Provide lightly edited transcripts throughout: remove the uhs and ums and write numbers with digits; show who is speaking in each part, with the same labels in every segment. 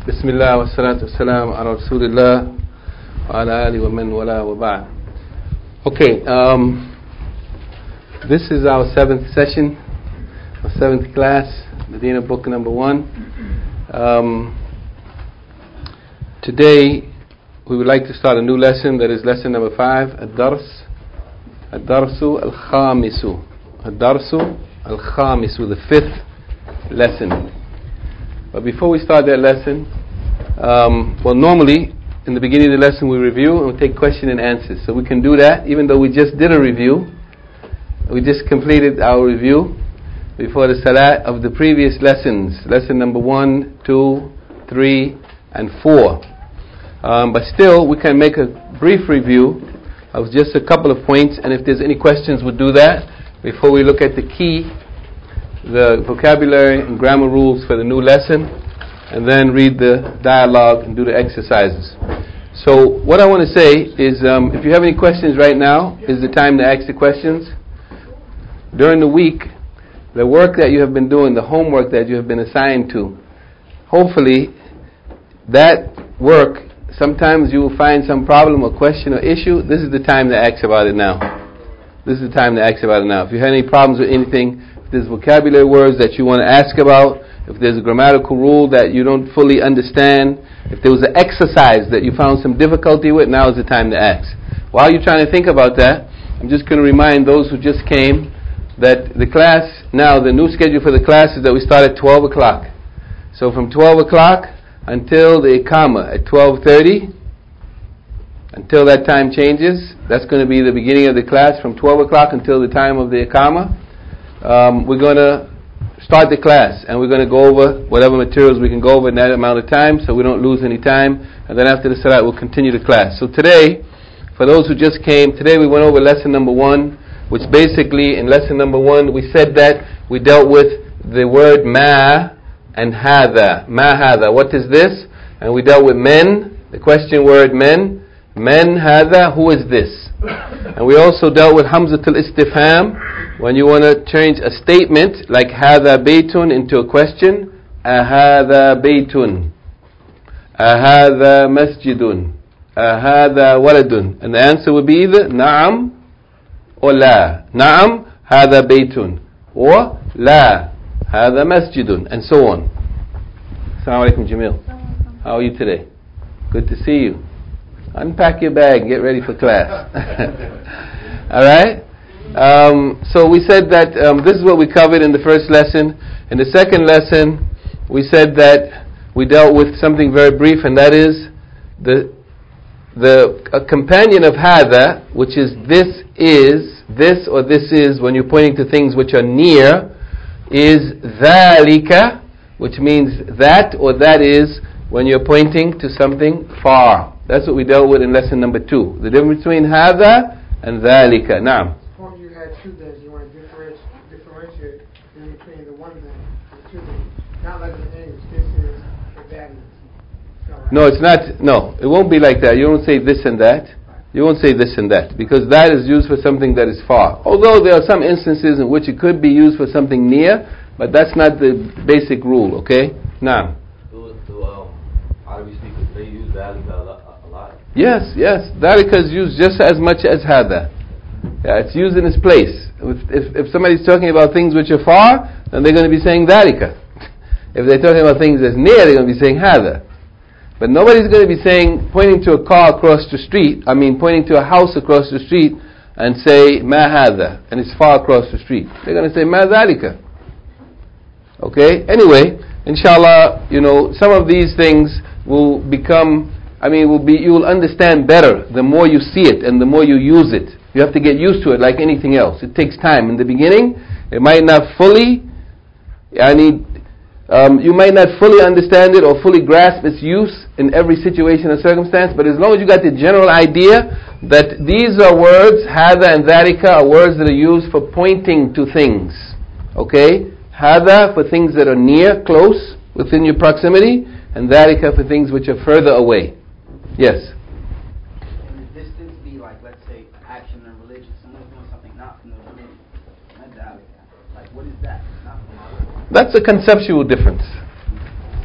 Speaker 1: بسم الله والصلاة والسلام على رسول الله وعلى آله ومن والاه وبعد. Okay, this is our 7th session, our 7th class, Medina book number 1. Today we would like to start a new lesson, that is lesson number 5, الدرس الخامس, الدرس الخامس, the 5th lesson. But before we start that lesson, normally in the beginning of the lesson we review and we take question and answers. So we can do that even though we just did a review. We just completed our review before the salat of the previous lessons, lesson number 1, 2, 3, and 4. But still we can make a brief review of just a couple of points, and if there's any questions we'll do that before we look at the key, the vocabulary and grammar rules for the new lesson, and then read the dialogue and do the exercises. So what I want to say is, if you have any questions right now is the time to ask the questions. During the week, the work that you have been doing, the homework that you have been assigned to, hopefully that work, sometimes you will find some problem or question or issue. This is the time to ask about it now. This is the time to ask about it now. If you have any problems with anything, if there's vocabulary words that you want to ask about, if there's a grammatical rule that you don't fully understand, if there was an exercise that you found some difficulty with, now is the time to ask. While you're trying to think about that, I'm just going to remind those who just came that the class, now the new schedule for the class is that we start at 12 o'clock. So from 12 o'clock until the Iqamah at 12:30, until that time changes, that's going to be the beginning of the class, from 12 o'clock until the time of the Iqamah. We're going to start the class and we're going to go over whatever materials we can go over in that amount of time so we don't lose any time, and then after the salat we'll continue the class. So today, for those who just came, today we went over lesson number 1, which basically in lesson number 1 we said that we dealt with the word ma and hadha. Ma hadha, what is this? And we dealt with men, the question word men hadha, who is this? And we also dealt with hamzatul istifham, when you want to change a statement like hadha baytun into a question, ahadha baytun, ahadha masjidun, ahadha waladun, and the answer would be either na'am or la. Na'am, hadha baytun, or la, hadha masjidun, and so on. Assalamu alaikum, Jamil. How are you today? Good to see you. Unpack your bag and get ready for class. Alright? So we said that this is what we covered in the first lesson. In the second lesson, we said that we dealt with something very brief, and that is a companion of hadha, which is this or this is, when you're pointing to things which are near, is dhalika, which means that or that is when you're pointing to something far. That's what we dealt with in lesson number 2. The difference between hadha and dhalika. Now,
Speaker 2: you had 2 days. You want to differentiate between the one day and the 2 days. Not like in English. This is or that is.
Speaker 1: No, it's not. No, it won't be like that. You don't say this and that. You won't say this and that, because that is used for something that is far. Although there are some instances in which it could be used for something near, but that's not the basic rule. Okay? Now.
Speaker 3: Arabic speakers, they use dhalika a lot.
Speaker 1: Yes. Dhalika is used just as much as hadha. Yeah, it's used in its place. If somebody's talking about things which are far, then they're going to be saying dhalika. If they're talking about things that's near, they're going to be saying hadha. But nobody's going to be saying, pointing to a car across the street, pointing to a house across the street and say ma hadha, and it's far across the street. They're going to say ma dhalika. Okay? Anyway, inshallah, some of these things will become, you will understand better the more you see it and the more you use it. You have to get used to it like anything else. It takes time. In the beginning, it might not fully, you might not fully understand it or fully grasp its use in every situation or circumstance, but as long as you got the general idea that these are words, hadha and dhalika, are words that are used for pointing to things. Okay? Hadha for things that are near, close, within your proximity, and dhalika for things which are further away. Yes?
Speaker 4: Can the distance be like, let's say, action in religion? Someone's doing something not from the religion. Like, what is that? Not from the religion.
Speaker 1: That's a conceptual difference.
Speaker 4: Like this,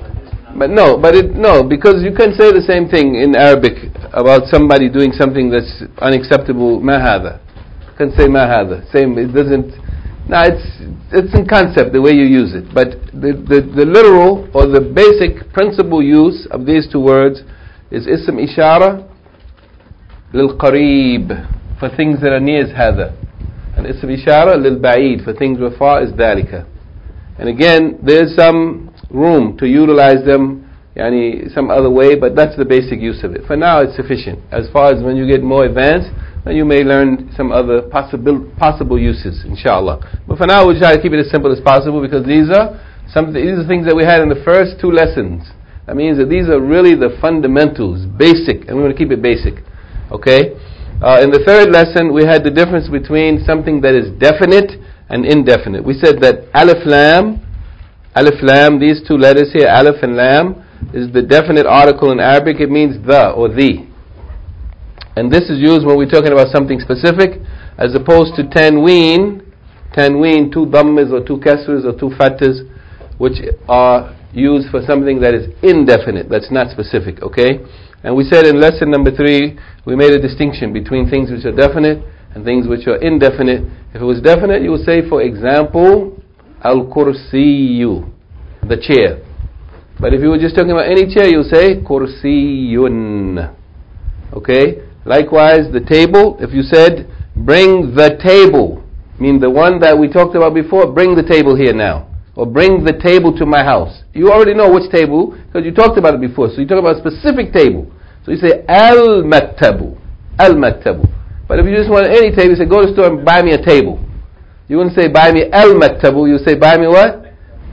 Speaker 1: But because you can say the same thing in Arabic about somebody doing something that's unacceptable. Ma hadha. You can say ma hadha. Same. It doesn't. No, it's in concept the way you use it. But the literal or the basic principal use of these two words is ism ishara lil qareeb, for things that are near is hadha, and ism ishara lil ba'id, for things that are far is dhalika. And again, there's some room to utilize them some other way, but that's the basic use of it. For now it's sufficient. As far as when you get more advanced, then you may learn some other possible uses, inshallah. But for now we'll try to keep it as simple as possible, because these are things that we had in the first two lessons. That means that these are really the fundamentals, basic, and we want to keep it basic. Okay? In the third lesson we had the difference between something that is definite and indefinite. We said that alif lam, these two letters here, alif and lam, is the definite article in Arabic. It means the or the. And this is used when we're talking about something specific, as opposed to tanween, two dhammas or two kasras or two fathas, which are used for something that is indefinite, that's not specific, okay? And we said in lesson number 3, we made a distinction between things which are definite and things which are indefinite. If it was definite, you would say, for example, al-kursiyu, the chair. But if you were just talking about any chair, you would say kursiyun. Okay? Likewise, the table, if you said, bring the table, mean the one that we talked about before, bring the table here now. Or bring the table to my house. You already know which table, because you talked about it before. So you talk about a specific table. So you say, al-maktabu. Al-maktabu. But if you just want any table, you say, go to the store and buy me a table. You wouldn't say, buy me al-maktabu. You say, buy me what?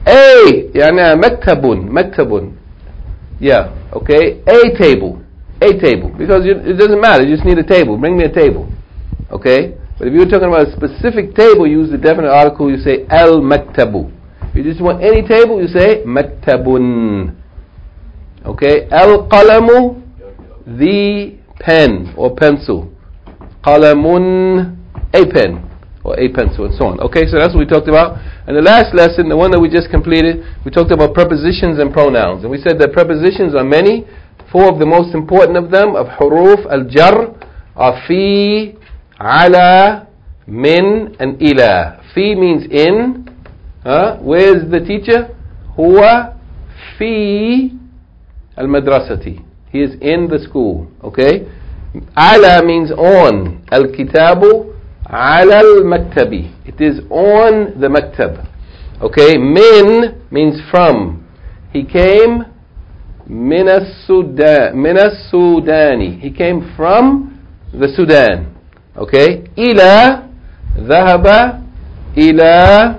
Speaker 1: Maktabun. Yeah, okay. A table. Because it doesn't matter. You just need a table. Bring me a table. Okay? But if you're talking about a specific table, you use the definite article, you say al-maktabu. If you just want any table, you say maktabun. Okay? Al-qalamu, the pen or pencil. Qalamun, a pen or a pencil, and so on. Okay, so that's what we talked about. And the last lesson, the one that we just completed, we talked about prepositions and pronouns. And we said that prepositions are many. 4 of the most important of them, of huruf al-jar, are fi, ala, min, and ila. Fi means in. Where's the teacher? Huwa fi al-madrasati. He is in the school. Okay? Ala means on. Al-kitabu ala al-maktabi. It is on the maktab. Okay? Min means from. He came min as-Sudani. He came from the Sudan. Okay? Ila dhahaba ila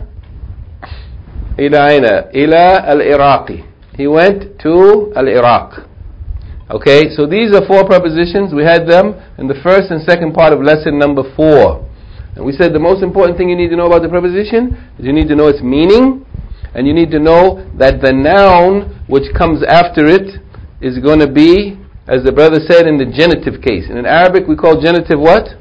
Speaker 1: al-Iraqi. He went to al-Iraq. Okay, so these are 4 prepositions. We had them in the first and second part of lesson number 4. And we said the most important thing you need to know about the preposition is you need to know its meaning, and you need to know that the noun which comes after it is going to be, as the brother said, in the genitive case. And in Arabic we call genitive what?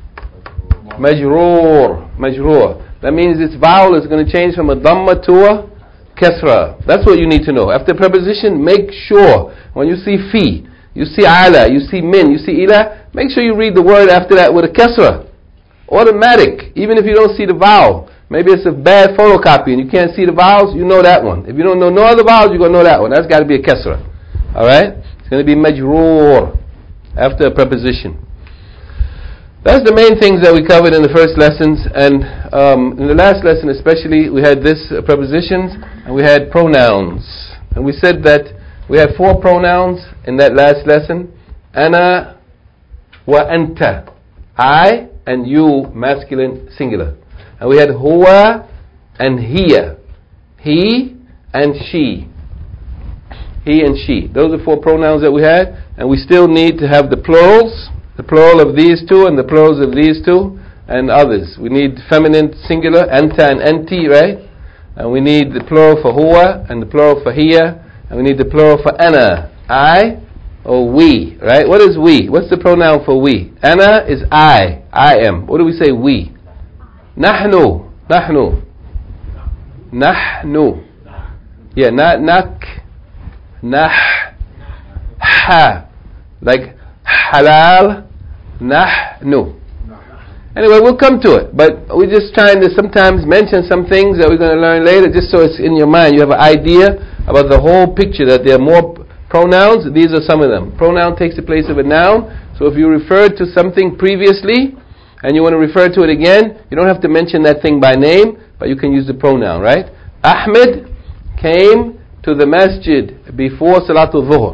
Speaker 1: Majroor. That means its vowel is going to change from a dhamma to a kasra. That's what you need to know. After preposition, make sure when you see fi, you see ala, you see min, you see ila, make sure you read the word after that with a kasra. Automatic, even if you don't see the vowel. Maybe it's a bad photocopy and you can't see the vowels, you know that one. If you don't know no other vowels, you're going to know that one. That's got to be a kasra. Alright? It's going to be majroor after a preposition. That's the main things that we covered in the first lessons, and in the last lesson especially we had this prepositions and we had pronouns. And we said that we had 4 pronouns in that last lesson. Ana wa anta. I and you, masculine, singular. And we had huwa and hiya. He and she. He and she. Those are 4 pronouns that we had, and we still need to have the plurals. The plural of these 2 and the plurals of these 2 and others. We need feminine singular, anta and anti, right? And we need the plural for huwa and the plural for hiya, and we need the plural for ana, I or we, right? What is we? What's the pronoun for we? Ana is I am. What do we say we? Nahnu. Yeah, not nak. ha, like halal, nahnu. Anyway, we'll come to it, but we're just trying to sometimes mention some things that we're going to learn later, just so it's in your mind. You have an idea about the whole picture, that there are more pronouns. These are some of them. Pronoun takes the place of a noun, so if you referred to something previously, and you want to refer to it again, you don't have to mention that thing by name, but you can use the pronoun, right? Ahmed came to the masjid before Salatul Dhuhr.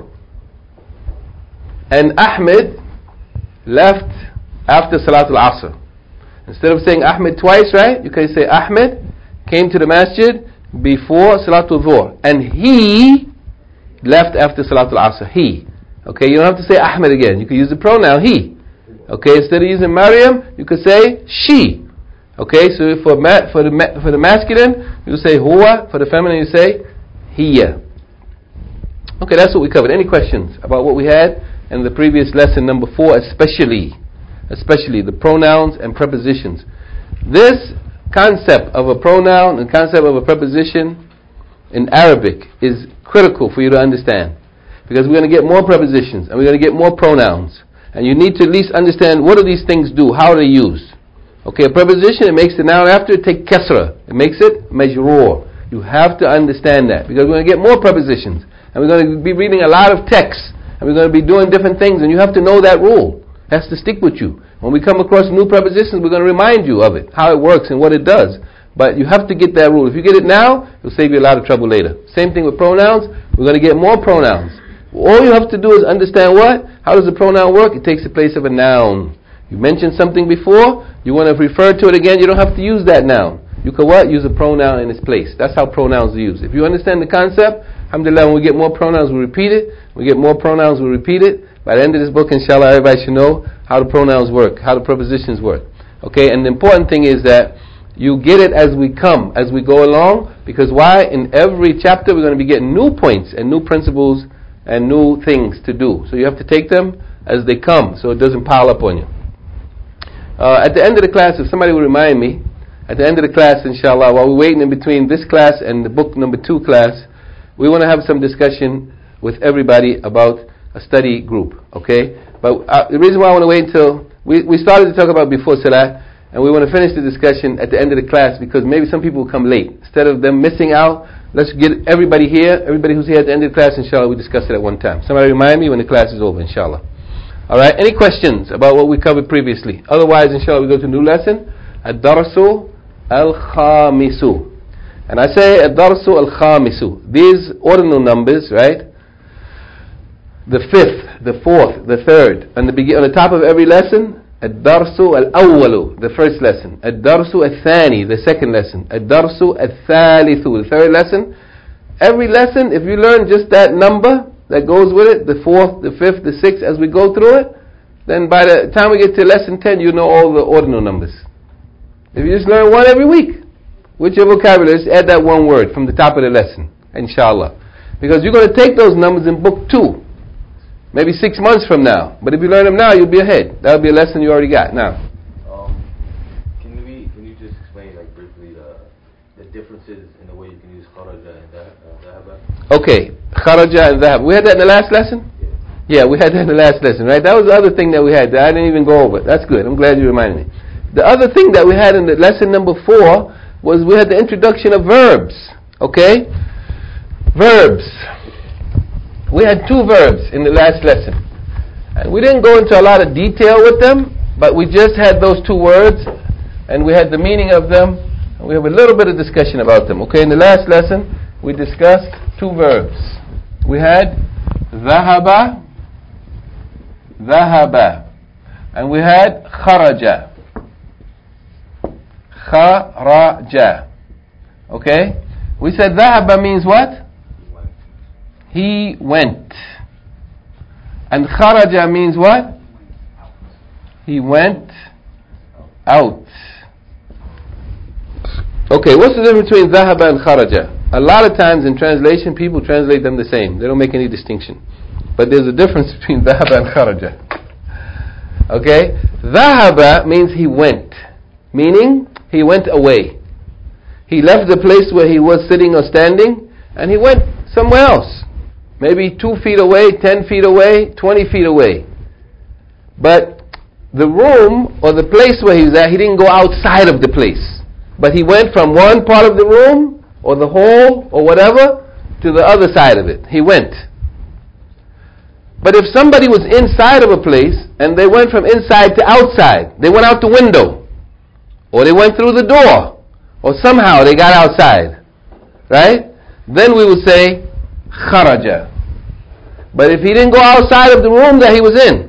Speaker 1: And Ahmed left after Salatul Asr. Instead of saying Ahmed twice, right? You can say Ahmed came to the masjid before Salatul Dhuhr. And he left after Salatul Asr. He. Okay, you don't have to say Ahmed again. You can use the pronoun he. Okay, instead of using Maryam, you could say she. Okay, so for the masculine, you say huwa. For the feminine, you say hiya. Okay, that's what we covered. Any questions about what we had in the previous lesson, number 4, especially the pronouns and prepositions? This concept of a pronoun and concept of a preposition in Arabic is critical for you to understand, because we're going to get more prepositions and we're going to get more pronouns, and you need to at least understand what do these things do, how are they used. Okay, a preposition, it makes the noun after it take kasra, it makes it majroor. You have to understand that, because we're going to get more prepositions and we're going to be reading a lot of texts and we're going to be doing different things, and you have to know that rule. It has to stick with you. When we come across new prepositions, we're going to remind you of it, how it works and what it does. But you have to get that rule. If you get it now, it'll save you a lot of trouble later. Same thing with pronouns. We're going to get more pronouns. All you have to do is understand what? How does the pronoun work? It takes the place of a noun. You mentioned something before, you want to refer to it again, you don't have to use that noun. You can what? Use a pronoun in its place. That's how pronouns are used. If you understand the concept, alhamdulillah, when we get more pronouns, we repeat it. We get more pronouns, we repeat it. By the end of this book, inshallah, everybody should know how the pronouns work, how the prepositions work. Okay, and the important thing is that you get it as we come, as we go along, because why? In every chapter we're going to be getting new points and new principles and new things to do. So you have to take them as they come, so it doesn't pile up on you. At the end of the class, if somebody will remind me, at the end of the class, inshallah, while we're waiting in between this class and the book number 2 class, we want to have some discussion with everybody about a study group, okay? But the reason why I want to wait until, we started to talk about before Salah, and we want to finish the discussion at the end of the class, because maybe some people will come late. Instead of them missing out, let's get everybody here, everybody who's here at the end of the class, inshallah, we discuss it at one time. Somebody remind me when the class is over, inshallah. Alright, any questions about what we covered previously? Otherwise, inshallah, we go to a new lesson. Ad-Darsu Al-Khamisu. And I say Ad-Darsu Al-Khamisu. These ordinal numbers, right? The 5th, the 4th, the 3rd. On the top of every lesson, Ad-Darsu Al-Awwalu, the first lesson. Ad-Darsu Al-Thani, the second lesson. Ad-Darsu Al-Thalithu, the third lesson. Every lesson, if you learn just that number that goes with it, the 4th, the 5th, the 6th, as we go through it, then by the time we get to lesson 10, you know all the ordinal numbers. If you just learn one every week, with your vocabulary, just add that one word from the top of the lesson, inshallah. Because you're going to take those numbers in book 2, maybe 6 months from now. But if you learn them now, you'll be ahead. That'll be a lesson you already got. Now,
Speaker 3: can you just explain, like, briefly the differences in the way you can use kharaja and dhahaba?
Speaker 1: Okay, kharaja and dhahab. We had that in the last lesson? Yeah, we had that in the last lesson, right? That was the other thing that we had that I didn't even go over. That's good. I'm glad you reminded me. The other thing that we had in the lesson number 4 was we had the introduction of verbs. Okay? Verbs. We had 2 verbs in the last lesson. And we didn't go into a lot of detail with them, but we just had those 2 words, and we had the meaning of them, and we have a little bit of discussion about them. Okay, in the last lesson, we discussed 2 verbs. We had dhahaba, and we had kharaja. Kharaja. Okay? We said dhahaba means what? He went. And kharaja means what? He went out. Okay, what's the difference between dhahaba and kharaja? A lot of times in translation, people translate them the same. They don't make any distinction. But there's a difference between dhahaba and kharaja. Okay? Dhahaba means he went. Meaning, he went away. He left the place where he was sitting or standing, and he went somewhere else. maybe 2 feet away, 10 feet away, 20 feet away. But the room or the place where he was at, he didn't go outside of the place. But he went from one part of the room or the hall or whatever to the other side of it. He went. But if somebody was inside of a place and they went from inside to outside, they went out the window or they went through the door or somehow they got outside, right? Then we would say kharaja. But if he didn't go outside of the room that he was in,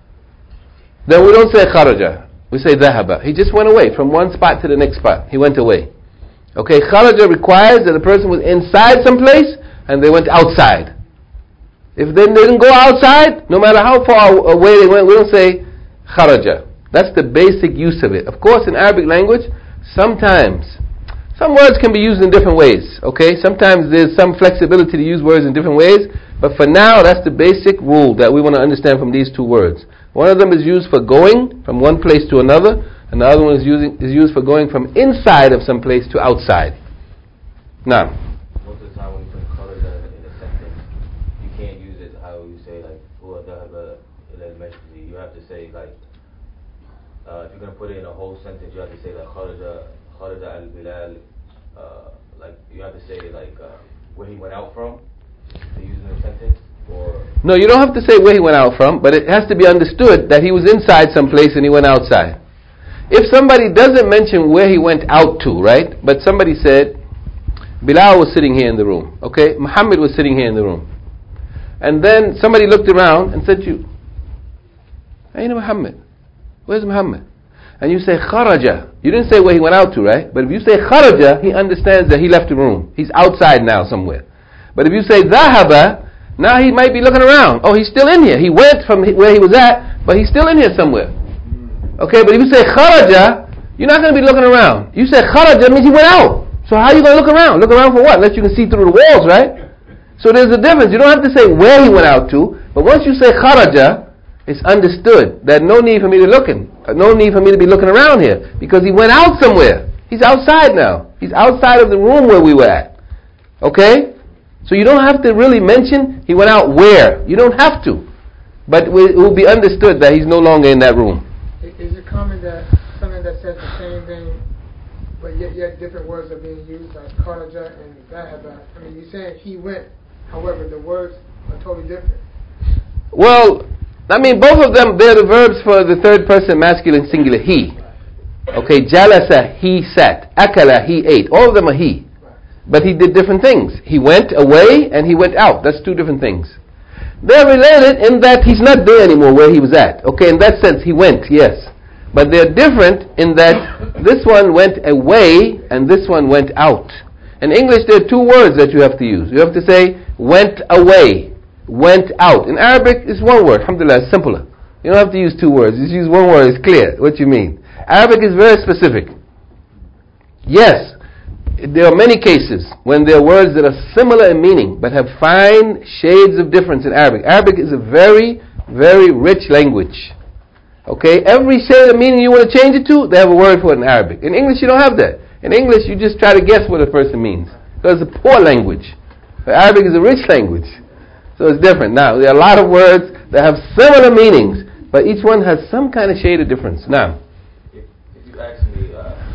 Speaker 1: then we don't say kharaja. We say dhahaba. He just went away from one spot to the next spot. He went away. Okay, kharaja requires that a person was inside some place and they went outside. If they didn't go outside, no matter how far away they went, we don't say kharaja. That's the basic use of it. Of course, in Arabic language, sometimes some words can be used in different ways. Okay, sometimes there's some flexibility to use words in different ways, but for now, that's the basic rule that we want to understand from these two words. One of them is used for going from one place to another, and the other one is used for going from inside of some place to outside. Now,
Speaker 3: most of the time when you put kharaja in a sentence, you can't use it how you say like huwa dhahaba ila al-masjid. You have to say like if you're going to put it in a whole sentence, you have to say like kharaja al-bilal. Like you have to say like where he went out from to use in a sentence. Or
Speaker 1: no, you don't have to say where he went out from, but it has to be understood that he was inside some place and he went outside. If somebody doesn't mention where he went out to, right? But somebody said, Bilal was sitting here in the room, okay? Muhammad was sitting here in the room. And then somebody looked around and said to you, Aina Muhammad? Where's Muhammad? And you say kharaja. You didn't say where he went out to, right? But if you say kharaja, he understands that he left the room. He's outside now somewhere. But if you say dhahaba, now he might be looking around. Oh, he's still in here. He went from where he was at, but he's still in here somewhere. Okay, but if you say kharaja, you're not going to be looking around. You say kharaja means he went out. So how are you going to look around? Look around for what? Unless you can see through the walls, right? So there's a difference. You don't have to say where he went out to, but once you say kharaja, it's understood that no need for me to no need for me to be looking around here, because he went out somewhere. He's outside now. He's outside of the room where we were at. Okay? So you don't have to really mention he went out where. You don't have to. But it will be understood that he's no longer in that room.
Speaker 2: Is it common that something that says the same thing, but yet different words are being used, like kharaja and dhahaba? I mean, you're saying he went, however, the words are totally different.
Speaker 1: Well, I mean, both of them, they're the verbs for the third person masculine singular, he. Okay, jalasa, he sat. Akala, he ate. All of them are he. But he did different things. He went away and he went out. That's two different things. They're related in that he's not there anymore where he was at. Okay, in that sense, he went, yes. But they're different in that this one went away and this one went out. In English, there are two words that you have to use. You have to say, went away, went out. In Arabic, it's one word. Alhamdulillah, it's simpler. You don't have to use two words. Just use one word. It's clear what you mean. Arabic is very specific. Yes, there are many cases when there are words that are similar in meaning but have fine shades of difference in Arabic. Arabic is a very, very rich language. Okay, every shade of meaning you want to change it to, they have a word for it in Arabic. In English, you don't have that. In English, you just try to guess what a person means. Because it's a poor language. But Arabic is a rich language. So it's different. Now, there are a lot of words that have similar meanings, but each one has some kind of shade of difference. Now,
Speaker 3: if you ask me,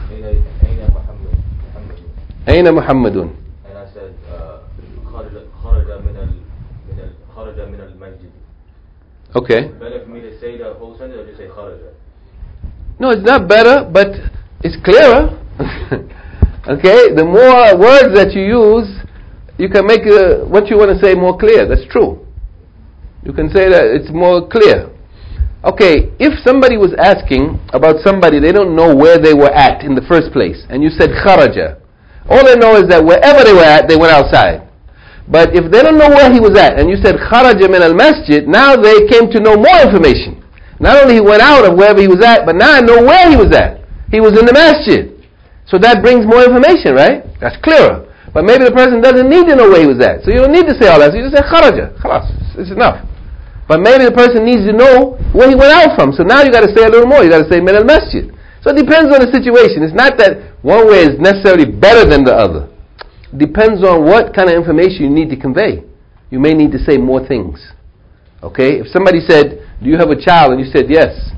Speaker 1: Aina Muhammadun?
Speaker 3: And I said, kharaja min al-masjid.
Speaker 1: Okay.
Speaker 3: Better for me to say the whole sentence or just say kharaja?
Speaker 1: No, it's not better, but it's clearer. Okay, the more words that you use, you can make what you want to say more clear. That's true. You can say that it's more clear. Okay, if somebody was asking about somebody, they don't know where they were at in the first place, and you said kharaja, all they know is that wherever they were at, they went outside. But if they don't know where he was at, and you said kharaja min al-masjid, now they came to know more information. Not only he went out of wherever he was at, but now I know where he was at. He was in the masjid. So that brings more information, right? That's clearer. But maybe the person doesn't need to know where he was at. So you don't need to say all that. So you just say kharaja. Khalas. It's enough. But maybe the person needs to know where he went out from. So now you got to say a little more. You got to say min al-masjid. So it depends on the situation. It's not that one way is necessarily better than the other. It depends on what kind of information you need to convey. you may need to say more things. Okay? If somebody said, do you have a child? And you said, yes.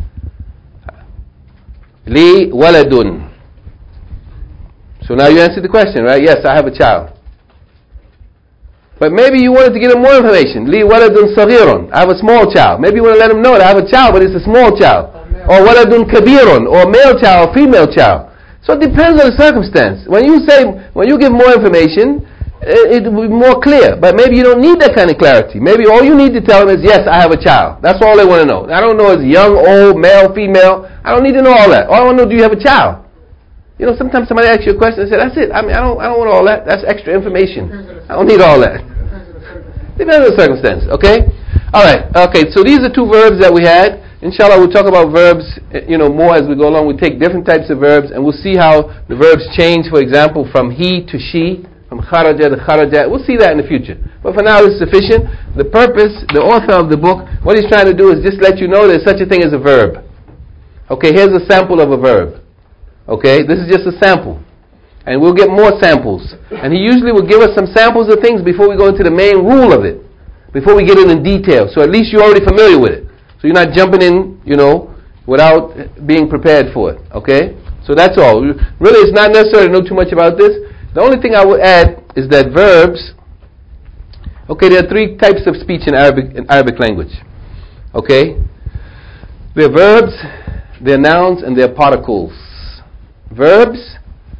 Speaker 1: Li waladun. So now you answered the question, right? Yes, I have a child. But maybe you wanted to get him more information. Li waladun saghirun. I have a small child. Maybe you want to let him know that I have a child, but it's a small child. Or waladun kabirun. Or a male child or female child. So it depends on the circumstance. When you give more information, it will be more clear. But maybe you don't need that kind of clarity. Maybe all you need to tell them is, yes, I have a child. That's all they want to know. I don't know is young, old, male, female. I don't need to know all that. All I want to know, do you have a child? You know, sometimes somebody asks you a question and say, that's it. I mean, I don't want all that. That's extra information. I don't need all that. Depends on the circumstance. Okay? Alright. Okay, so these are two verbs that we had. Inshallah, we'll talk about verbs, more as we go along. We'll take different types of verbs and we'll see how the verbs change, for example, from he to she, from kharaja to kharajat. We'll see that in the future. But for now, it's sufficient. The purpose, the author of the book, what he's trying to do is just let you know there's such a thing as a verb. Okay, here's a sample of a verb. Okay, this is just a sample. And we'll get more samples. And he usually will give us some samples of things before we go into the main rule of it. Before we get in detail. So at least you're already familiar with it. So you're not jumping in, without being prepared for it. Okay? So that's all. Really, it's not necessary to know too much about this. The only thing I would add is that verbs, there are three types of speech in Arabic language. Okay? They're verbs, they're nouns, and they're particles. Verbs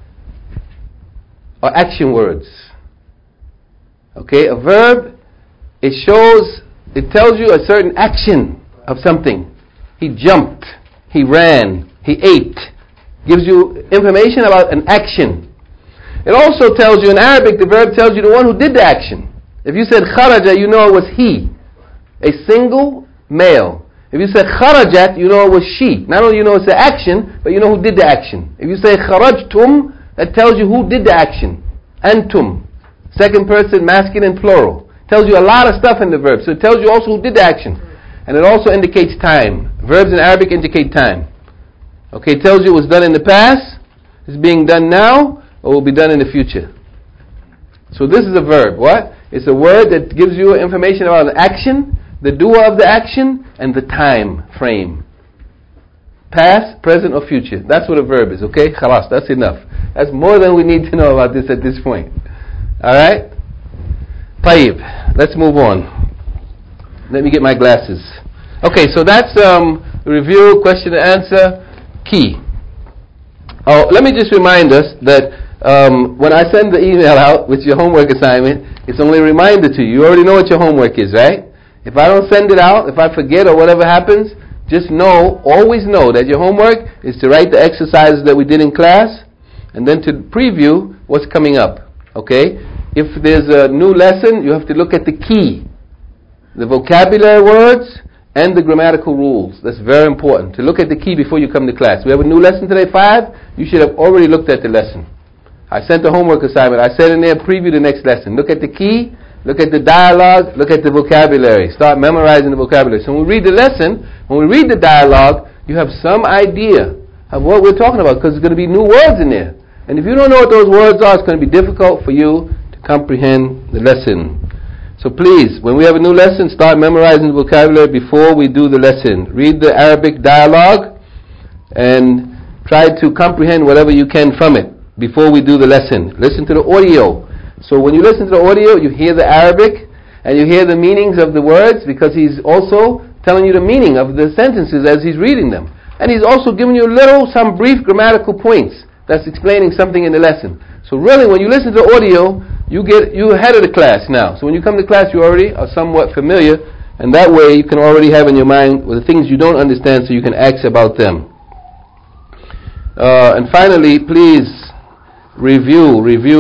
Speaker 1: are action words. Okay? A verb, it tells you a certain action of something. He jumped, he ran, he ate. Gives you information about an action. It also tells you in Arabic, the verb tells you the one who did the action. If you said kharaja, you know it was he. A single male. If you said kharajat, you know it was she. Not only you know it's the action, but you know who did the action. If you say kharajtum, that tells you who did the action. Antum. Second person, masculine, plural. Tells you a lot of stuff in the verb. So it tells you also who did the action. And it also indicates time. Verbs in Arabic indicate time. Okay, it tells you it was done in the past, it's being done now, or will be done in the future. So this is a verb. What? It's a word that gives you information about the action, the doer of the action, and the time frame. Past, present, or future. That's what a verb is, okay? Khalas, that's enough. That's more than we need to know about this at this point. Alright? Tayyib. Let's move on. Let me get my glasses. Okay, so that's review, question and answer, key. Oh, let me just remind us that when I send the email out with your homework assignment, it's only a reminder to you. You already know what your homework is, right? If I don't send it out, if I forget or whatever happens, just always know that your homework is to write the exercises that we did in class and then to preview what's coming up. Okay? If there's a new lesson, you have to look at the key. The vocabulary words and the grammatical rules. That's very important. To look at the key before you come to class. We have a new lesson today, 5. You should have already looked at the lesson. I sent a homework assignment. I said in there, preview the next lesson. Look at the key, look at the dialogue, look at the vocabulary. Start memorizing the vocabulary. So when we read the lesson, when we read the dialogue, you have some idea of what we're talking about because there's going to be new words in there. And if you don't know what those words are, it's going to be difficult for you to comprehend the lesson. So please, when we have a new lesson, start memorizing the vocabulary before we do the lesson. Read the Arabic dialogue and try to comprehend whatever you can from it before we do the lesson. Listen to the audio. So when you listen to the audio, you hear the Arabic and you hear the meanings of the words because he's also telling you the meaning of the sentences as he's reading them. And he's also giving you some brief grammatical points that's explaining something in the lesson. So really, when you listen to the audio, you're ahead of the class now. So when you come to class, you already are somewhat familiar, and that way you can already have in your mind the things you don't understand so you can ask about them. And finally, please review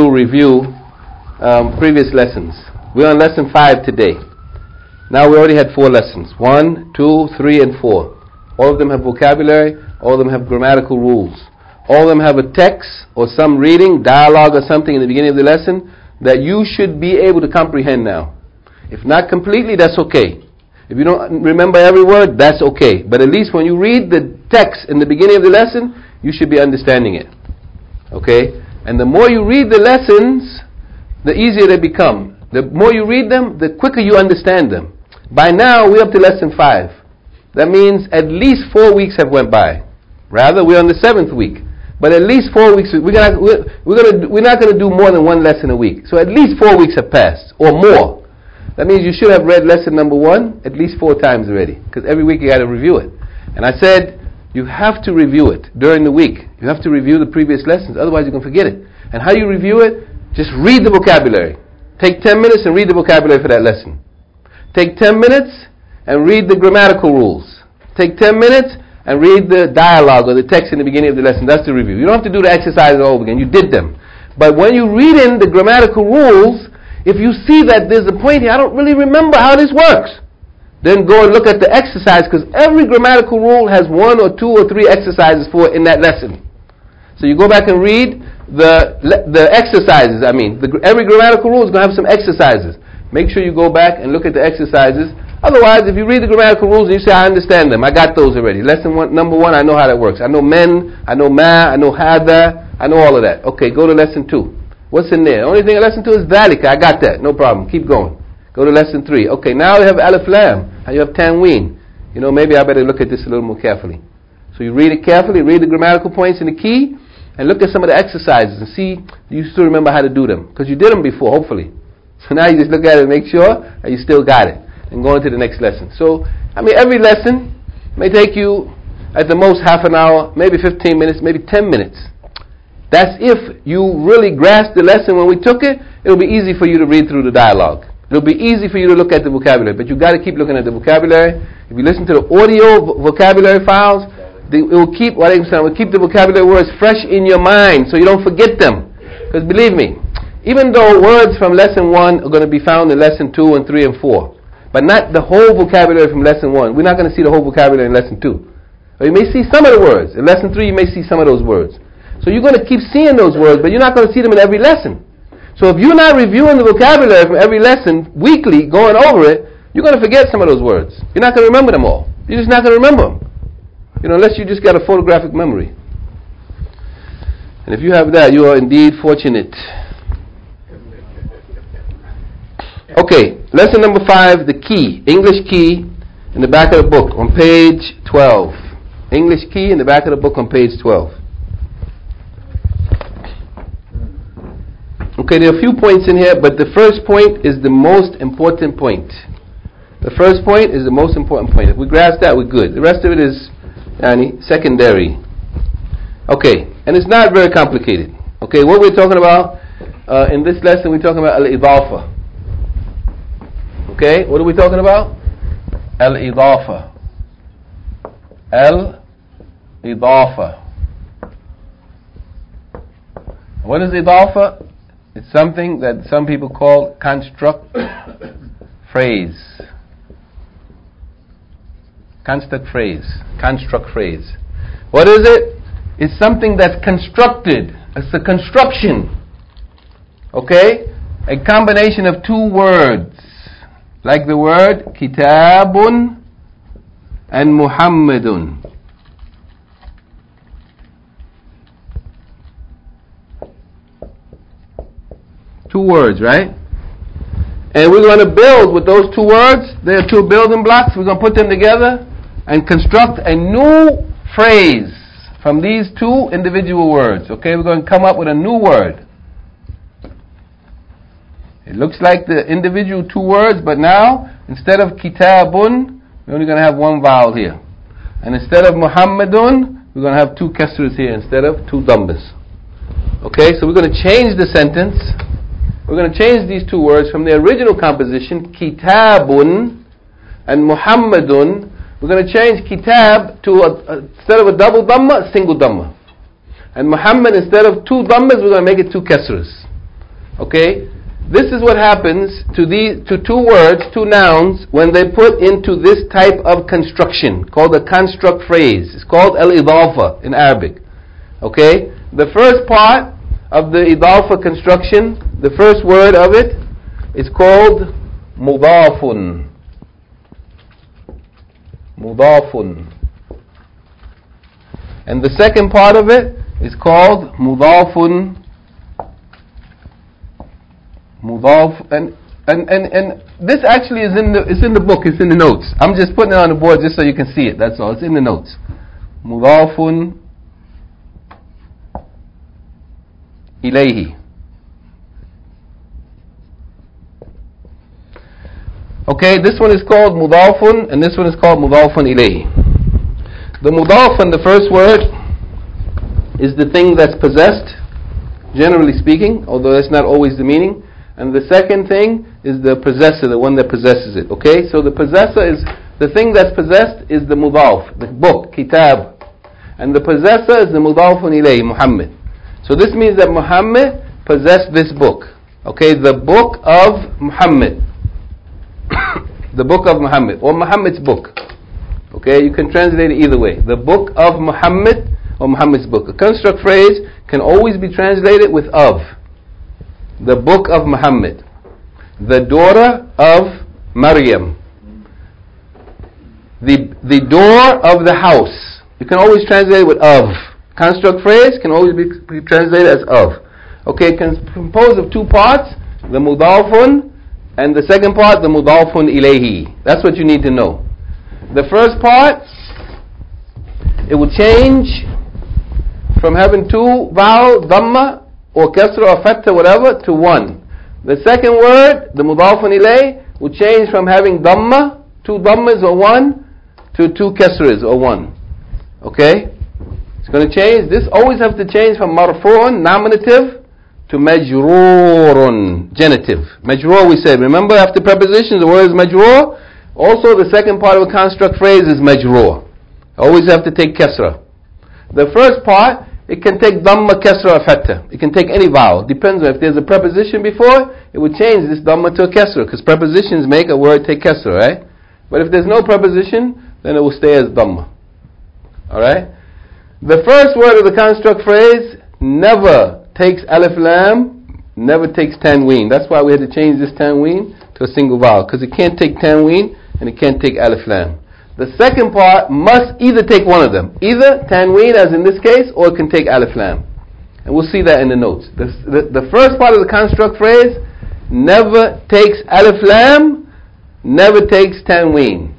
Speaker 1: previous lessons. We're on lesson 5 today. Now we already had 4 lessons. 1, 2, 3, and 4. All of them have vocabulary. All of them have grammatical rules. All of them have a text or some reading, dialogue or something in the beginning of the lesson that you should be able to comprehend now. If not completely, that's okay. If you don't remember every word, that's okay. But at least when you read the text in the beginning of the lesson, you should be understanding it. Okay? And the more you read the lessons, the easier they become. The more you read them, the quicker you understand them. By now, we're up to lesson 5. That means at least 4 weeks have went by. Rather, we're on the 7th week. But at least 4 weeks, we're not going to do more than one lesson a week. So at least 4 weeks have passed, or more. That means you should have read lesson number 1 at least 4 times already. Because every week you got to review it. And I said, you have to review it during the week. You have to review the previous lessons, otherwise you're going to forget it. And how you review it? Just read the vocabulary. Take 10 minutes and read the vocabulary for that lesson. Take 10 minutes and read the grammatical rules. Take 10 minutes and read the dialogue or the text in the beginning of the lesson. That's the review. You don't have to do the exercises all over again. You did them. But when you read in the grammatical rules, if you see that there's a point here, I don't really remember how this works, then go and look at the exercise, because every grammatical rule has 1 or 2 or 3 exercises for it in that lesson. So you go back and read the exercises. Every grammatical rule is going to have some exercises. Make sure you go back and look at the exercises. Otherwise, if you read the grammatical rules and you say, I understand them, I got those already. Number 1, I know how that works. I know men, I know ma, I know hada, I know all of that. Okay, go to lesson 2. What's in there? The only thing in lesson 2 is dhalika. I got that. No problem. Keep going. Go to lesson 3. Okay, now you have alif lam. Now you have tanween. Maybe I better look at this a little more carefully. So you read it carefully, read the grammatical points in the key, and look at some of the exercises and see, do you still remember how to do them? Because you did them before, hopefully. So now you just look at it and make sure that you still got it. And go into the next lesson. So, every lesson may take you at the most half an hour, maybe 15 minutes, maybe 10 minutes. That's if you really grasp the lesson when we took it. It'll be easy for you to read through the dialogue. It'll be easy for you to look at the vocabulary. But you've got to keep looking at the vocabulary. If you listen to the audio vocabulary files, it will keep the vocabulary words fresh in your mind so you don't forget them. Because believe me, even though words from lesson 1 are going to be found in lesson 2 and 3 and 4, but not the whole vocabulary from lesson 1. We're not going to see the whole vocabulary in lesson 2. Or you may see some of the words. In lesson 3, you may see some of those words. So you're going to keep seeing those words, but you're not going to see them in every lesson. So if you're not reviewing the vocabulary from every lesson weekly, going over it, you're going to forget some of those words. You're not going to remember them all. You're just not going to remember them. Unless you just got a photographic memory. And if you have that, you are indeed fortunate. Okay, lesson number 5, the key, English key, in the back of the book on page 12. English key in the back of the book on page 12. Okay, there are a few points in here, but the first point is the most important point. The first point is the most important point. If we grasp that, we're good. The rest of it is secondary. Okay, and it's not very complicated. Okay, what we're talking about in this lesson, we're talking about al-idafa. Okay, what are we talking about? Al-idafa. Al-idafa. What is idafa? It's something that some people call construct phrase. Construct phrase. What is it? It's something that's constructed. It's a construction. Okay? A combination of 2 words. Like the word kitabun and Muhammadun. Two words, right? And we're going to build with those 2 words. There are 2 building blocks. We're going to put them together and construct a new phrase from these 2 individual words. Okay, we're going to come up with a new word. It looks like the individual 2 words, but now, instead of kitabun, we're only going to have 1 vowel here. And instead of Muhammadun, we're going to have 2 kasras here instead of 2 dhammas. Okay, so we're going to change the sentence. We're going to change these 2 words from the original composition, kitabun and Muhammadun. We're going to change kitab to, instead of a double dhamma, a single dhamma. And Muhammad, instead of 2 dhammas, we're going to make it 2 kasras. Okay? This is what happens to 2 words, 2 nouns, when they put into this type of construction, called a construct phrase. It's called al-idafa in Arabic. Okay? The first part of the idafa construction, the first word of it, is called mudafun. Mudafun. And the second part of it is called mudafun. Mudaf, and And this actually is in the book, it's in the notes. I'm just putting it on the board just so you can see it, that's all. It's in the notes. Mudafun ilayhi. Okay, this one is called mudafun and this one is called mudafun ilayhi. The mudafun, the first word, is the thing that's possessed, generally speaking, although that's not always the meaning. And the second thing is the possessor, the one that possesses it. Okay, so the possessor is, the thing that's possessed is the mudaf, the book, kitab. And the possessor is the mudafun ilayhi, Muhammad. So this means that Muhammad possessed this book. Okay, the book of Muhammad. The book of Muhammad, or Muhammad's book. Okay, you can translate it either way. The book of Muhammad, or Muhammad's book. A construct phrase can always be translated with of. The book of Muhammad. The daughter of Maryam. The door of the house. You can always translate it with of. Construct phrase can always be translated as of. Okay, composed of two parts. The mudafun, and the second part, the mudafun ilayhi. That's what you need to know. The first part, it will change from having two vowel, dhamma, or kasra, or fatha, whatever, to one. The second word, the mudafun ilayh, will change from having dhamma, two dhammas or one, to two kasras or one. Okay? It's going to change. This always has to change from marfu'un, nominative, to majroorun, genitive. Majroor we said. Remember, after prepositions, the word is majroor. Also, the second part of a construct phrase is majroor. Always have to take kasra. The first part, it can take dhamma, kasra, or fatha. It can take any vowel. Depends on if there's a preposition before, it would change this dhamma to a kasra, because prepositions make a word take kasra, right? But if there's no preposition, then it will stay as dhamma. Alright? The first word of the construct phrase never takes alif lam, never takes tanween. That's why we had to change this tanween to a single vowel, because it can't take tanween and it can't take alif lam. The second part must either take one of them, either tanween as in this case, or it can take alif lam. And we'll see that in the notes. The first part of the construct phrase never takes alif lam, never takes tanween.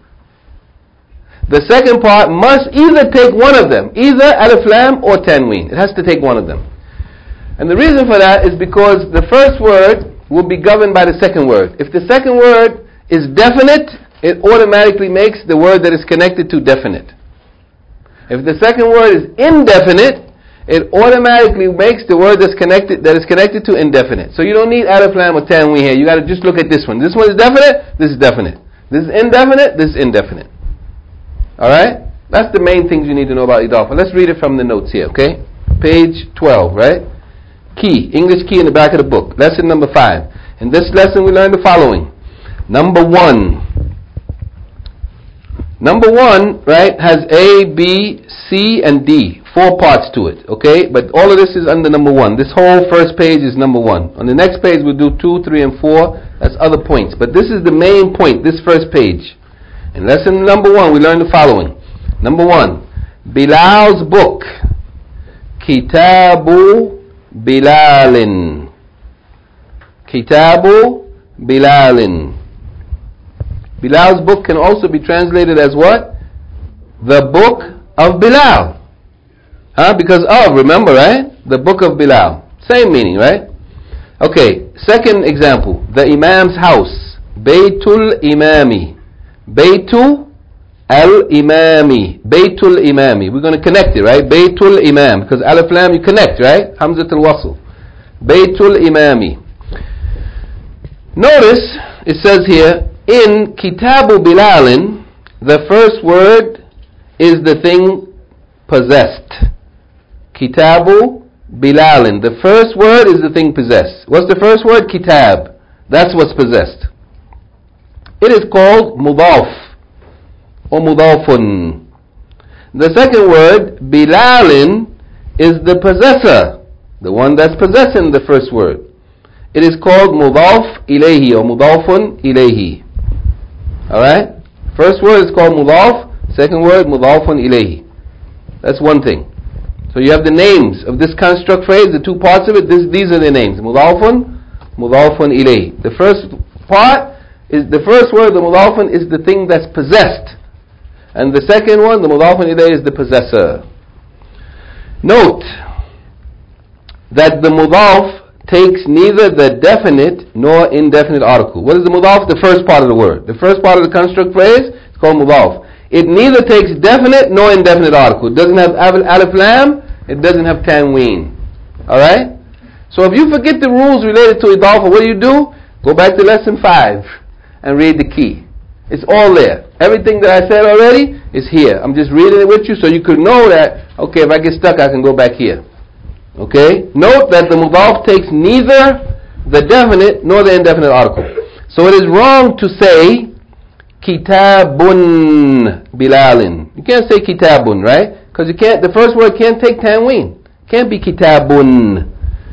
Speaker 1: The second part must either take one of them, either alif lam or tanween. It has to take one of them. And the reason for that is because the first word will be governed by the second word. If the second word is definite, it automatically makes the word that is connected to definite. If the second word is indefinite, it automatically makes the word that is connected to indefinite. So you don't need alif lam or tanween here. You got to just look at this one. This one is definite, this is definite. This is indefinite, this is indefinite. Alright? That's the main things you need to know about idafa. Let's read it from the notes here, okay? Page 12, right? Key, English key in the back of the book. Lesson number 5. In this lesson we learned the following. Number 1, right, has A, B, C, and D. 4 parts to it, okay? But all of this is under number 1. This whole first page is number 1. On the next page we'll do 2, 3, and 4. That's other points. But this is the main point, this first page. In lesson number 1 we learned the following. Number 1, Bilal's book. Kitabu Bilalin. Kitabu Bilalin. Bilal's book can also be translated as what? The book of Bilal. Because of, remember, right? The book of Bilal. Same meaning, right? Okay, second example. The Imam's house. Baytul Imami. Baytu al-Imami. Baytul Imami. We're going to connect it, right? Baytul Imam. Because alif lam you connect, right? Hamzatul wasl. Baytul Imami. Notice, it says here, in Kitabu Bilalin, the first word is the thing possessed. Kitabu Bilalin. The first word is the thing possessed. What's the first word? Kitab. That's what's possessed. It is called mudaf or mudafun. The second word, Bilalin, is the possessor, the one that's possessing the first word. It is called mudaf ilayhi or mudafun ilayhi. Alright? First word is called mudaf, second word mudafun ilayhi. That's one thing. So you have the names of this construct phrase, the two parts of it, these are the names. Mudafun, mudafun ilayhi. The first part is the first word, the mudafun, is the thing that's possessed. And the second one, the mudafun ilayh, is the possessor. Note that the mudaf takes neither the definite nor indefinite article. What is the mudaf? The first part of the word. The first part of the construct phrase is called mudaf. It neither takes definite nor indefinite article. It doesn't have alif lam. It doesn't have tanween. Alright? So if you forget the rules related to idafa, what do? Go back to lesson 5 and read the key. It's all there. Everything that I said already is here. I'm just reading it with you so you could know that, okay, if I get stuck, I can go back here. Okay? Note that the mudaf takes neither the definite nor the indefinite article. So it is wrong to say kitabun bilalin. You can't say kitabun, right? Because you can't. The first word can't take tanween. Can't be kitabun.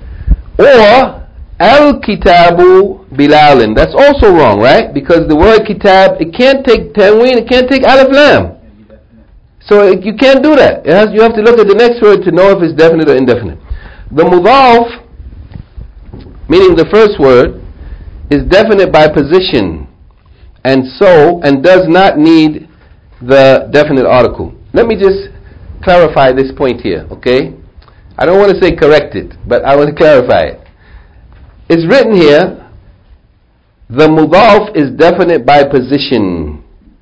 Speaker 1: Or al-kitabu bilalin. That's also wrong, right? Because the word kitab, it can't take tanween, it can't take alif lam. So you can't do that. You have to look at the next word to know if it's definite or indefinite. The mudaf, meaning the first word, is definite by position, and does not need the definite article. Let me just clarify this point here, okay? I don't want to say correct it, but I want to clarify it. It's written here, the mudaf is definite by position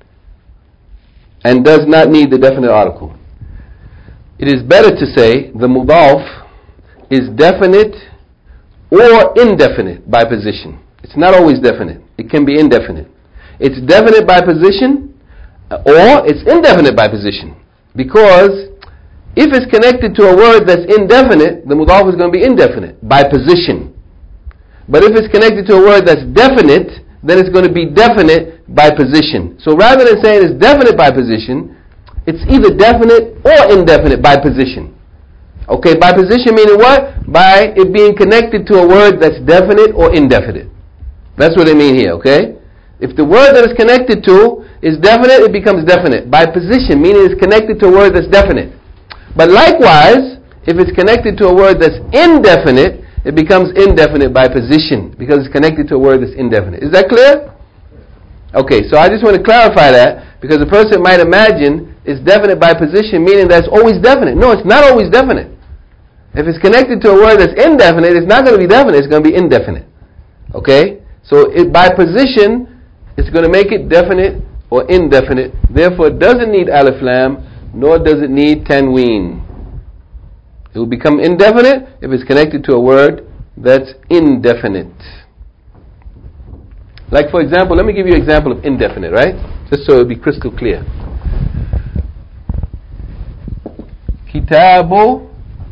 Speaker 1: and does not need the definite article. It is better to say the mudaf is definite or indefinite by position. It's not always definite. It can be indefinite. It's definite by position or it's indefinite by position. Because if it's connected to a word that's indefinite, the mudaf is going to be indefinite by position. But if it's connected to a word that's definite, then it's going to be definite by position. So rather than saying it's definite by position, it's either definite or indefinite by position. Okay, by position meaning what? By it being connected to a word that's definite or indefinite. That's what they mean here, okay? If the word that it's connected to is definite, it becomes definite. By position, meaning it's connected to a word that's definite. But likewise, if it's connected to a word that's indefinite, it becomes indefinite by position because it's connected to a word that's indefinite. Is that clear? Okay, so I just want to clarify that because a person might imagine it's definite by position, meaning that it's always definite. No, it's not always definite. If it's connected to a word that's indefinite, it's not going to be definite, it's going to be indefinite. Okay? So by position, it's going to make it definite or indefinite. Therefore, it doesn't need alif lam, nor does it need tanween. It will become indefinite if it's connected to a word that's indefinite. Like for example, let me give you an example of indefinite, right? Just so it'll be crystal clear. Kitabu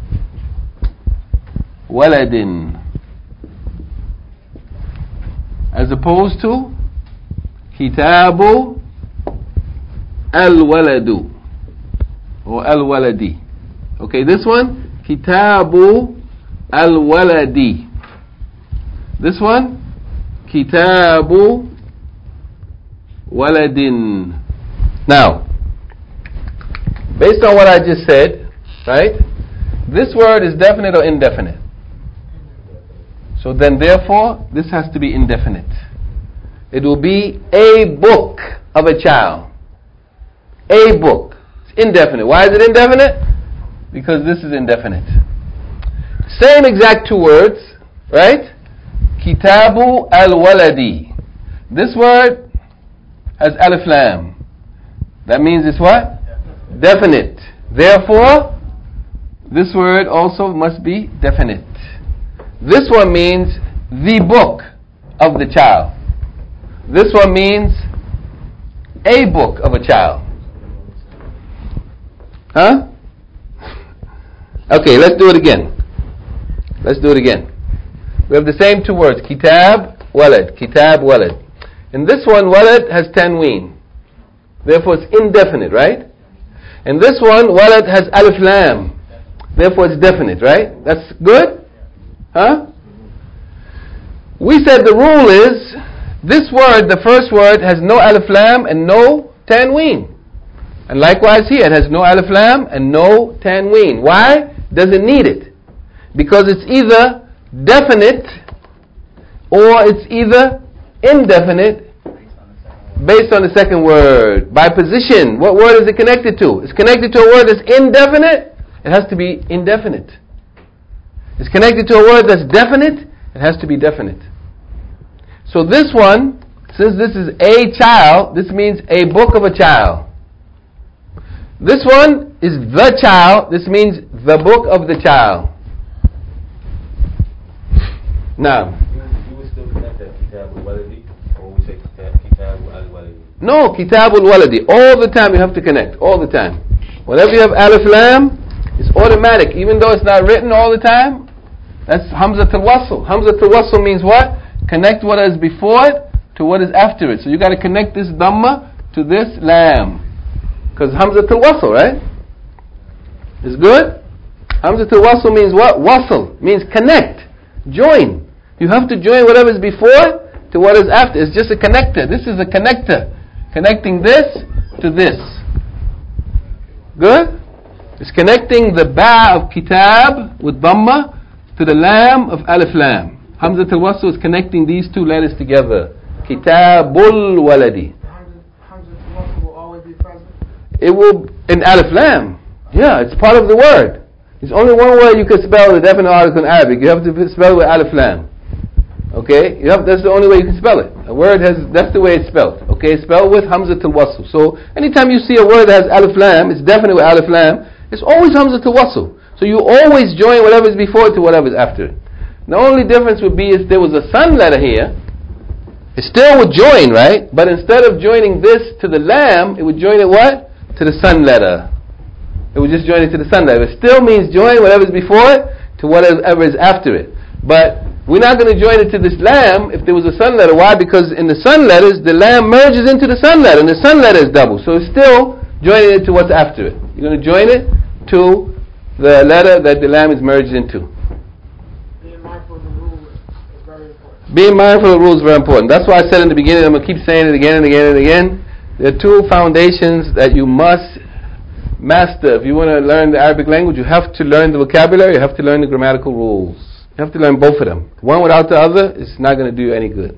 Speaker 1: waladin, as opposed to Kitabu al-waladu or al-waladi. Okay, this one, Kitabu al-waladi. This one, Kitabu waladin. Now, based on what I just said, right, this word is definite or indefinite? So then therefore, this has to be indefinite. It will be a book of a child. A book. It's indefinite. Why is it indefinite? Because this is indefinite. Same exact two words, right? Kitabu al-waladi. This word has alif lam. That means it's what? Definite. Therefore, this word also must be definite. This one means the book of the child. This one means a book of a child. Huh? Okay, let's do it again. Let's do it again. We have the same two words, kitab, walad. Kitab, walad. In this one, walad has tanween. Therefore, it's indefinite, right? In this one, walad has alif lam. Therefore, it's definite, right? That's good? Huh? We said the rule is, this word, the first word, has no alif lam and no tanween. And likewise here, it has no alif lam and no tanween. Why? Does it need it? Because it's either definite or it's either indefinite based on the second word. By position, what word is it connected to? It's connected to a word that's indefinite, it has to be indefinite. It's connected to a word that's definite, it has to be definite. So this one, since this is a child, this means a book of a child. This one is the child, this means the book of the child. Now,
Speaker 3: you would still connect that Kitab al-Waladi, or we say Kitab al-Waladi?
Speaker 1: no, Kitab al-Waladi. All the time you have to connect, all the time. Whenever you have Alif Lam, it's automatic, even though it's not written all the time. That's Hamzat al-Wasl. Hamzat al-Wasl means what? Connect what is before it to what is after it. So you got to connect this Dhamma to this Lam. Because Hamzat al-Wasl, right? Is good? Hamzat al-Wasl means what? Wasl means connect, join. You have to join whatever is before to what is after. It's just a connector. This is a connector. Connecting this to this. Good? It's connecting the Ba of Kitab with Dhamma to the Lam of Alif Lam. Hamzat al-Wasl is connecting these two letters together. Kitabul Waladi.
Speaker 2: Hamzat al-Wasl will always be present.
Speaker 1: It will, in Alif Lam. Yeah, it's part of the word. There's only one word you can spell the definite article in Arabic. You have to spell it with Alif Lam. Okay? That's the only way you can spell it. A word that's the way it's spelled. Okay? Spelled with Hamzat al-Wasl. So, anytime you see a word that has Alif Lam, it's definitely with Alif Lam, it's always Hamzat al-Wasl. So you always join whatever is before it to whatever is after it. The only difference would be if there was a sun letter here, it still would join, right? But instead of joining this to the Lam, it would join it what? To the sun letter. It would just join it to the sun letter. It still means join whatever is before it to whatever is after it. But we're not going to join it to this Lam if there was a sun letter. Why? Because in the sun letters, the Lam merges into the sun letter, and the sun letter is double. So it's still joining it to what's after it. You're going to join it to the letter that the Lam is merged into.
Speaker 2: Being mindful of the rule is very important.
Speaker 1: Being mindful of the rules is very important. That's why I said in the beginning, I'm going to keep saying it again and again and again. There are two foundations that you must master. If you want to learn the Arabic language, you have to learn the vocabulary, you have to learn the grammatical rules. You have to learn both of them. One without the other is not going to do you any good.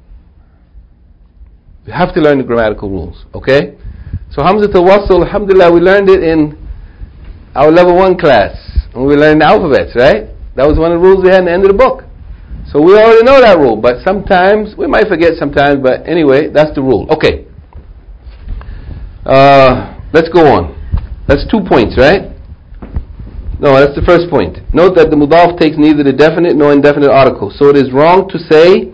Speaker 1: You have to learn the grammatical rules. Okay? So Hamzat al-Wasl, alhamdulillah, we learned it in our level 1 class. When we learned the alphabets, right? That was one of the rules we had at the end of the book. So we already know that rule, but sometimes, we might forget sometimes, but anyway, that's the rule. Okay. Let's go on. That's 2 points, right? No, that's the first point. Note that the mudaf takes neither the definite nor indefinite article. So it is wrong to say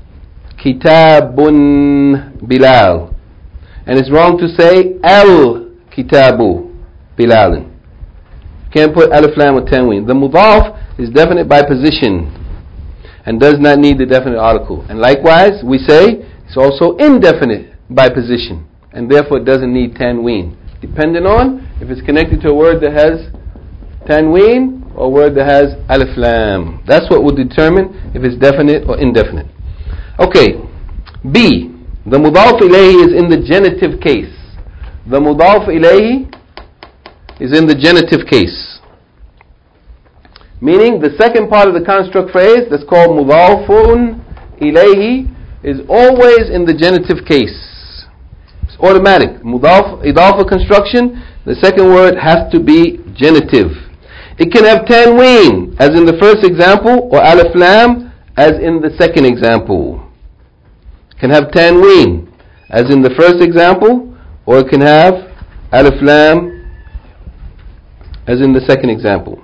Speaker 1: Kitabun Bilal. And it's wrong to say Al-Kitabu Bilalin. Can't put Alif Lam with tanween. The mudaf is definite by position and does not need the definite article. And likewise, we say it's also indefinite by position and therefore it doesn't need tanween. Depending on if it's connected to a word that has tanween or a word that has Alif Lam. That's what will determine if it's definite or indefinite. Okay. B. The mudaf ilayhi is in the genitive case. The mudaf ilayhi is in the genitive case. Meaning the second part of the construct phrase that's called mudafun ilayhi is always in the genitive case. It's automatic. Mudaf, idafa construction, the second word has to be genitive. It can have tanween as in the first example or alif lam as in the second example. It can have tanween as in the first example or it can have alif lam as in the second example.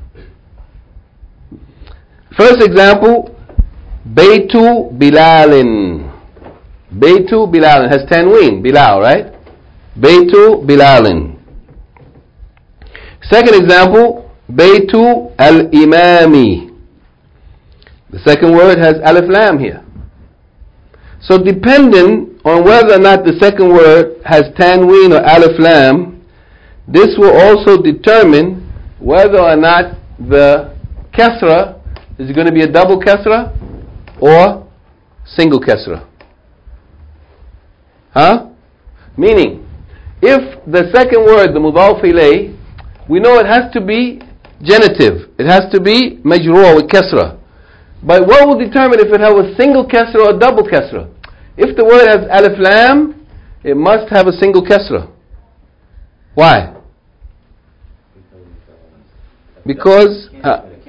Speaker 1: First example, Baytu Bilalin. Baytu Bilalin has tanween, Bilal, right? Baytu Bilalin. Second example, Baytu Al-Imami. The second word has Alif Lam here. So depending on whether or not the second word has tanween or Alif Lam, this will also determine whether or not the kasra is going to be a double kasra or single kasra. Meaning, if the second word, the mudaf ilayh, we know it has to be genitive. It has to be majroor with kasra. But what will determine if it has a single kasra or a double kasra? If the word has alif lam, it must have a single kasra. Why? Because you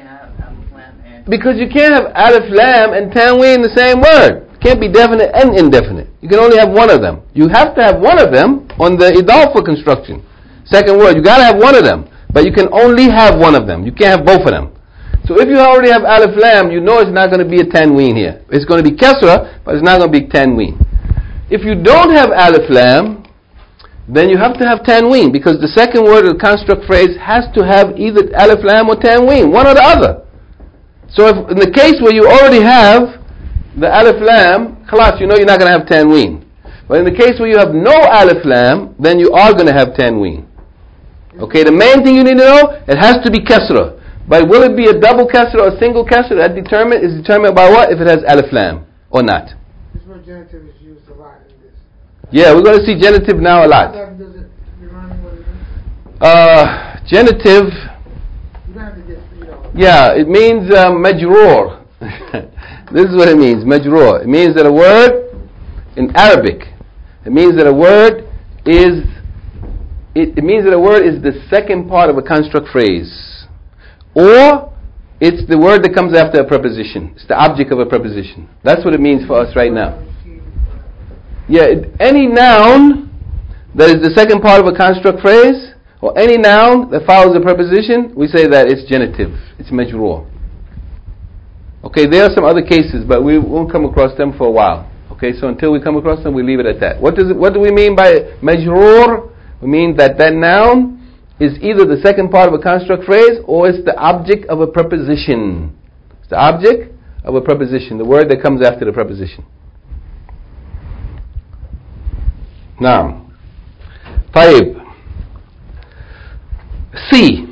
Speaker 1: can't have alif lam and tanween in the same word. It can't be definite and indefinite. You can only have one of them. You have to have one of them on the idafa construction. Second word, you got to have one of them, but you can only have one of them. You can't have both of them. So if you already have alif lam, you know it's not going to be a tanween here. It's going to be kasra, but it's not going to be tanween. If you don't have alif lam, then you have to have tanween, because the second word of the construct phrase has to have either alif lam or tanween, one or the other. So if in the case where you already have the alif lam, khalas, you know you're not going to have tanween. But in the case where you have no alif lam, then you are going to have tanween. Okay, the main thing you need to know, it has to be kasra. But will it be a double kasra or a single kasra? That is determined by what? If it has alif lam or not.
Speaker 2: This word genitive is used a lot in this.
Speaker 1: Yeah, we're going to see genitive now a lot.
Speaker 2: Does it remind me what it is?
Speaker 1: Genitive.
Speaker 2: You don't have to get,
Speaker 1: Yeah, it means majroor. This is what it means, majroor. It means that a word in Arabic, it means that a word is the second part of a construct phrase, or it's the word that comes after a preposition. It's the object of a preposition. That's what it means for us right now. Yeah, any noun that is the second part of a construct phrase, or any noun that follows a preposition, we say that it's genitive. It's majroor. Okay, there are some other cases, but we won't come across them for a while. Okay, so until we come across them, we leave it at that. What do we mean by majroor? We mean that noun is either the second part of a construct phrase, or it's the object of a preposition. It's the object of a preposition, the word that comes after the preposition. Now, طيب. C.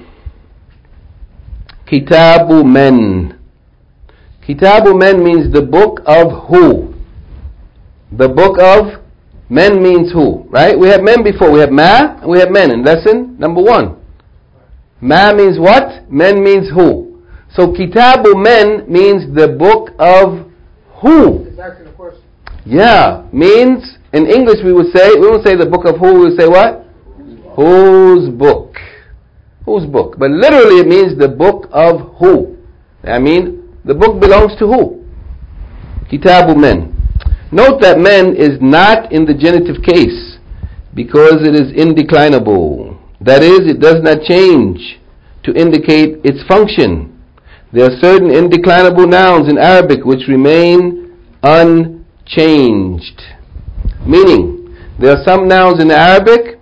Speaker 1: Kitabu men. Kitabu men means the book of who? The book of men means who? Right? We have men before. We have ma and we have men in lesson number 1. Ma means what? Men means who? So Kitabu men means the book of who?
Speaker 2: It's asking a question.
Speaker 1: Yeah, means in English we won't say the book of who, we would say what? Whose book? Whose book? But literally it means the book of who? I mean, the book belongs to who? Kitabu men. Note that men is not in the genitive case because it is indeclinable. That is, it does not change to indicate its function. There are certain indeclinable nouns in Arabic which remain unchanged. Meaning, there are some nouns in Arabic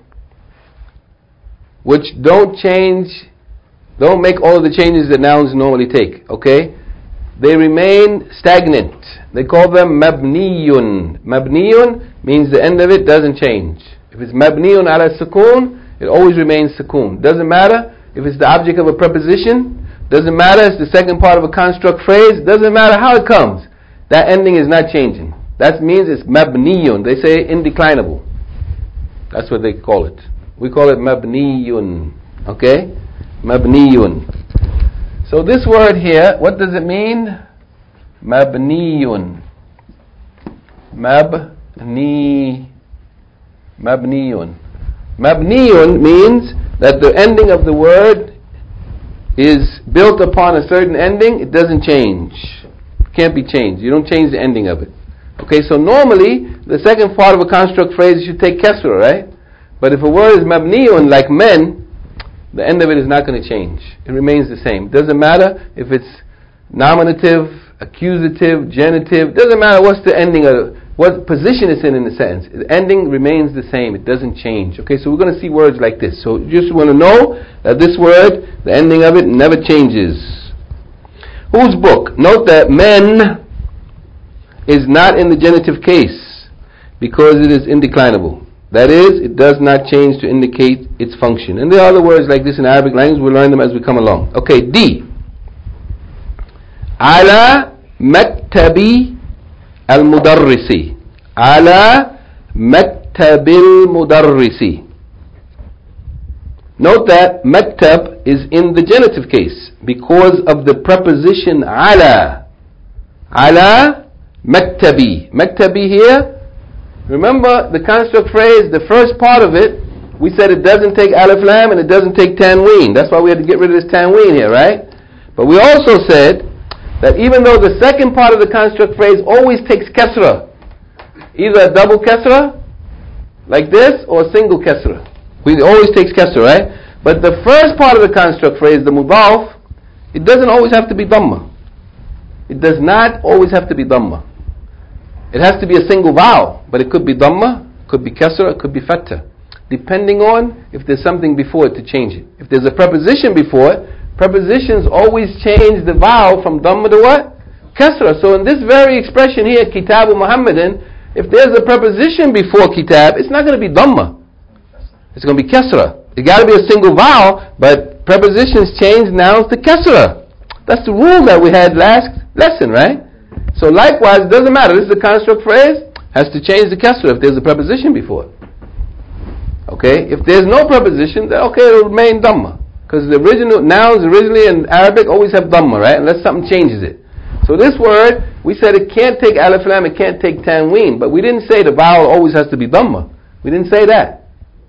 Speaker 1: which don't make all of the changes that nouns normally take. Okay? They remain stagnant. They call them mabniyun. Mabniyun means the end of it doesn't change. If it's mabniyun ala sukoon, it always remains sukoon. Doesn't matter if it's the object of a preposition. Doesn't matter if it's the second part of a construct phrase. Doesn't matter how it comes. That ending is not changing. That means it's mabniyun. They say indeclinable. That's what they call it. We call it mabniyun. Okay? Mabniyun. So this word here, what does it mean? Mabniyun. Mabniyun. Mabniyun means that the ending of the word is built upon a certain ending. It doesn't change. It can't be changed. You don't change the ending of it. Okay, so normally the second part of a construct phrase you should take kasra, right? But if a word is mabniyun like men, the end of it is not going to change. It remains the same. It doesn't matter if it's nominative, accusative, genitive. It doesn't matter what's the ending of what position it's in the sentence. The ending remains the same. It doesn't change. Okay, so we're going to see words like this. So you just want to know that this word, the ending of it never changes. Whose book? Note that men is not in the genitive case because it is indeclinable. That is, it does not change to indicate its function. And there are other words like this in Arabic language. We'll learn them as we come along. Okay, D. Ala maktabi al-mudarrisi. Ala maktabil mudarrisi. Note that maktab is in the genitive case because of the preposition ala. Ala maktabi. Maktabi here Remember the construct phrase, the first part of it, we said it doesn't take alif lam and it doesn't take tanween. That's why we had to get rid of this tanween here, right? But we also said that even though the second part of the construct phrase always takes kasra, either a double kasra, like this, or a single kasra. It always takes kasra, right? But the first part of the construct phrase, the mudaf, it doesn't always have to be dhamma. It does not always have to be dhamma. It has to be a single vowel, but it could be dhamma, could be kasra, it could be fatha, depending on if there's something before it to change it. If there's a preposition before it, prepositions always change the vowel from dhamma to what? Kasra. So in this very expression here, Kitabu Muhammadin, if there's a preposition before kitab, it's not going to be dhamma. It's going to be kasra. It got to be a single vowel, but prepositions change nouns to kasra. That's the rule that we had last lesson, right? So likewise, it doesn't matter. This is a construct phrase, has to change the kasra if there's a preposition before it. Okay? If there's no preposition, then okay, it'll remain dhamma. Because the original nouns originally in Arabic always have dhamma, right? Unless something changes it. So this word, we said it can't take alif lam, it can't take tanween, but we didn't say the vowel always has to be dhamma. We didn't say that.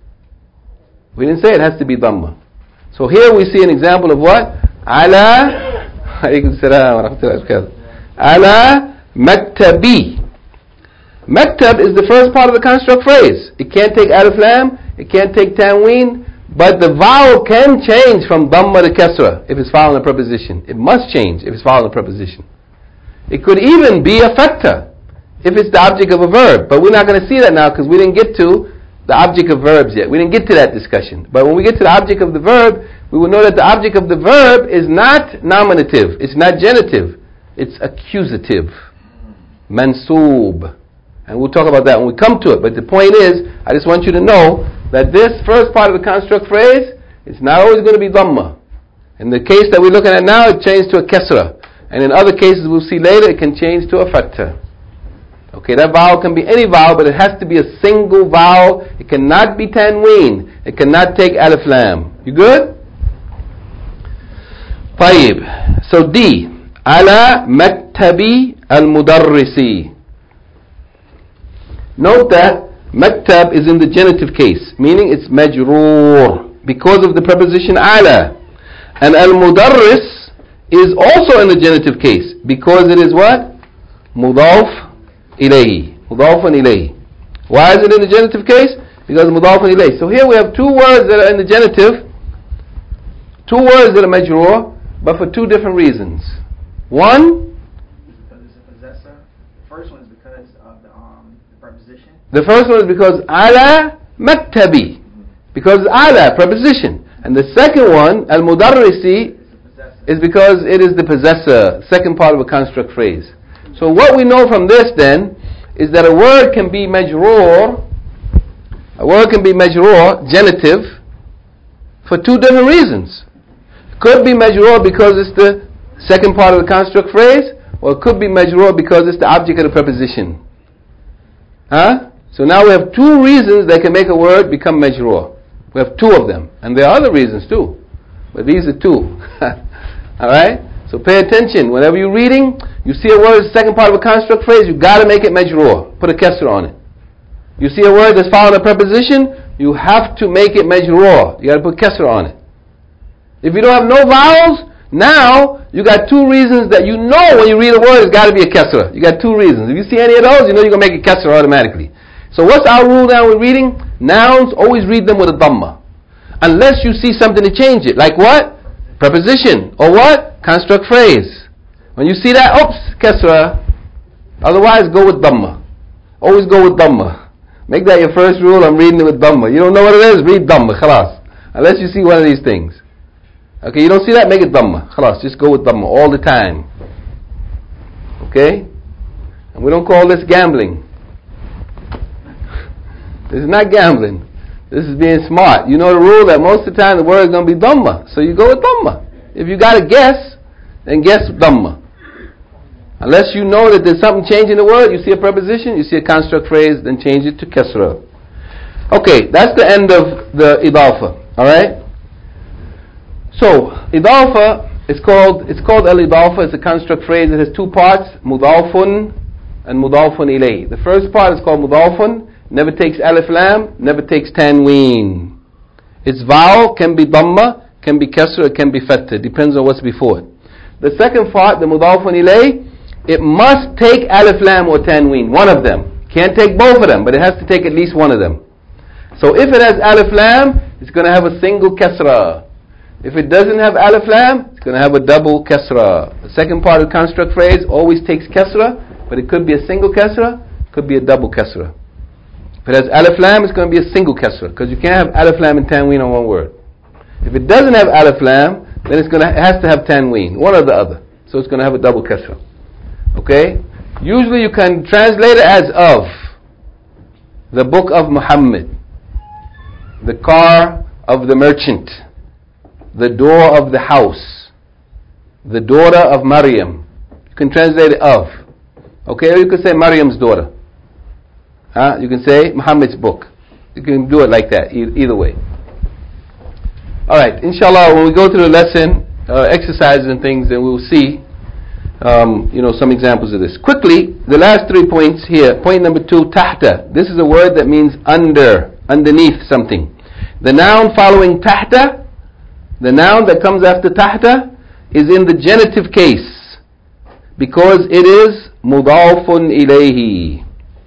Speaker 1: We didn't say it has to be dhamma. So here we see an example of what? Ala, alaykum salam wa rahmatullahi wa barakatuh. Ala maktabi. Maktab is the first part of the construct phrase. It can't take alif lam, it can't take tanween, but the vowel can change from dhamma to kasra if it's following a preposition. It must change if it's following a preposition. It could even be a fatha if it's the object of a verb, but we're not going to see that now because we didn't get to the object of verbs yet. We didn't get to that discussion. But when we get to the object of the verb, we will know that the object of the verb is not nominative, it's not genitive, it's accusative, mansoob. And we'll talk about that when we come to it. But the point is, I just want you to know that this first part of the construct phrase is not always going to be dhamma. In the case that we're looking at now, it changed to a kasra. And in other cases we'll see later, it can change to a fatha. Okay, that vowel can be any vowel, but it has to be a single vowel. It cannot be tanween. It cannot take alif lam. You good? طيب. So D. Ala maktabi al-mudarrisi. Note that maktab is in the genitive case, meaning it's majroor because of the preposition ala. And al-mudarris is also in the genitive case because it is what? Mudaf ilayhi. Mudafun ilayhi. Why is it in the genitive case? Because mudafun ilayhi. So here we have two words that are in the genitive, two words that are majroor, but for two different reasons. One,
Speaker 4: because it's a possessor. The first one is because of the preposition.
Speaker 1: The first one is because ala maktabi, because ala, preposition. And the second one, al-mudarrisi, is because it is the possessor, second part of a construct phrase. So what we know from this then is that a word can be majroor, genitive, for two different reasons. It could be majroor because it's the second part of the construct phrase, or it could be majroor because it's the object of the preposition. So now we have two reasons that can make a word become majroor. We have two of them, and there are other reasons too, but these are two. Alright? So pay attention. Whenever you're reading, you see a word, the second part of a construct phrase, you got to make it majroor. Put a kasra on it. You see a word that's following a preposition, you have to make it majroor. You got to put kasra on it. If you don't have no vowels, now you got two reasons that you know when you read a word it's got to be a kasra. You got two reasons. If you see any of those, you know you're going to make it kasra automatically. So what's our rule now with reading? Nouns, always read them with a dhamma. Unless you see something to change it. Like what? Preposition. Or what? Construct phrase. When you see that, oops, kasra. Otherwise, go with dhamma. Always go with dhamma. Make that your first rule. I'm reading it with dhamma. You don't know what it is? Read dhamma. Khalas. Unless you see one of these things. Okay, you don't see that? Make it dhamma. Khalas. Just go with dhamma all the time. Okay? And we don't call this gambling. This is not gambling. This is being smart. You know the rule that most of the time the word is going to be dhamma. So you go with dhamma. If you got to guess, then guess dhamma. Unless you know that there's something changing the word, you see a preposition, you see a construct phrase, then change it to kasra. Okay, that's the end of the idafa. Alright? So, idafa is called al-idafa. It's a construct phrase. It has two parts, mudafun and mudafun ilayh. The first part is called mudafun, never takes alif lam, never takes tanween. Its vowel can be dhamma, can be kasra, it can be fatha. Depends on what's before it. The second part, the mudafun ilay, it must take alif lam or tanween, one of them. Can't take both of them, but it has to take at least one of them. So if it has alif lam, it's going to have a single kasra. If it doesn't have alif lam, it's going to have a double kasra. The second part of the construct phrase always takes kasra, but it could be a single kasra, could be a double kasra. If it has alif lam, it's going to be a single kasra, because you can't have alif lam and tanween on one word. If it doesn't have alif lam, then it has to have tanween, one or the other. So it's going to have a double kasra. Okay? Usually you can translate it as of. The book of Muhammad. The car of the merchant. The door of the house. The daughter of Maryam. You can translate it of. Okay? Or you can say Maryam's daughter. You can say Muhammad's book. You can do it like that, either way. Alright, inshallah, when we go through the lesson, exercises and things, then we will see some examples of this. Quickly, the last 3 points here. Point number 2, tahta. This is a word that means under, underneath something. The noun following tahta, the noun that comes after tahta, is in the genitive case, because it is mudafun ilayhi.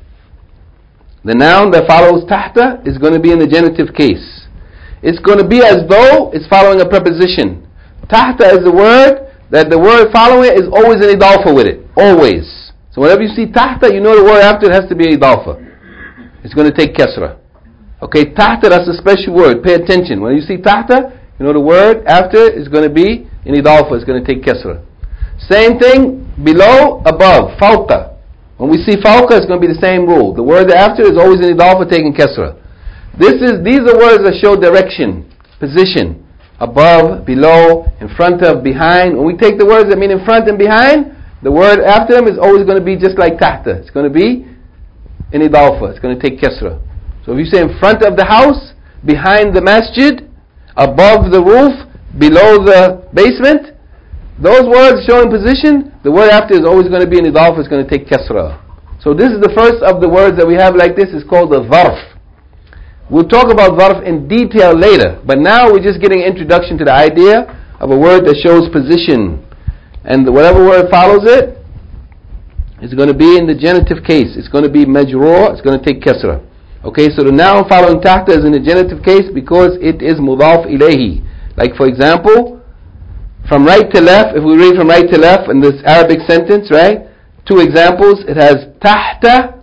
Speaker 1: The noun that follows tahta is going to be in the genitive case. It's going to be as though it's following a preposition. Tahta is the word that the word following it is always an idafa with it. Always. So whenever you see tahta, you know the word after it has to be idafa. It's going to take kasra. Okay, tahta, that's a special word. Pay attention. When you see tahta, you know the word after it is going to be in idafa. It's going to take kasra. Same thing, below, above, fawqa. When we see fawqa, it's going to be the same rule. The word after is always in idafa taking kasra. These are words that show direction, position, above, below, in front of, behind. When we take the words that mean in front and behind, the word after them is always going to be just like tahta. It's going to be in idafa. It's going to take kasra. So if you say in front of the house, behind the masjid, above the roof, below the basement, those words showing position, the word after is always going to be in idafa. It's going to take kasra. So this is the first of the words that we have like this. It's called the dharf. We'll talk about dharf in detail later, but now we're just getting an introduction to the idea of a word that shows position. And whatever word follows it is going to be in the genitive case. It's going to be majroor, it's going to take kasra. Okay, so the noun following tahta is in the genitive case because it is mudaf ilayhi. Like for example, from right to left, if we read from right to left in this Arabic sentence, right? 2 examples, it has tahta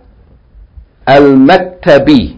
Speaker 1: al-maktabi.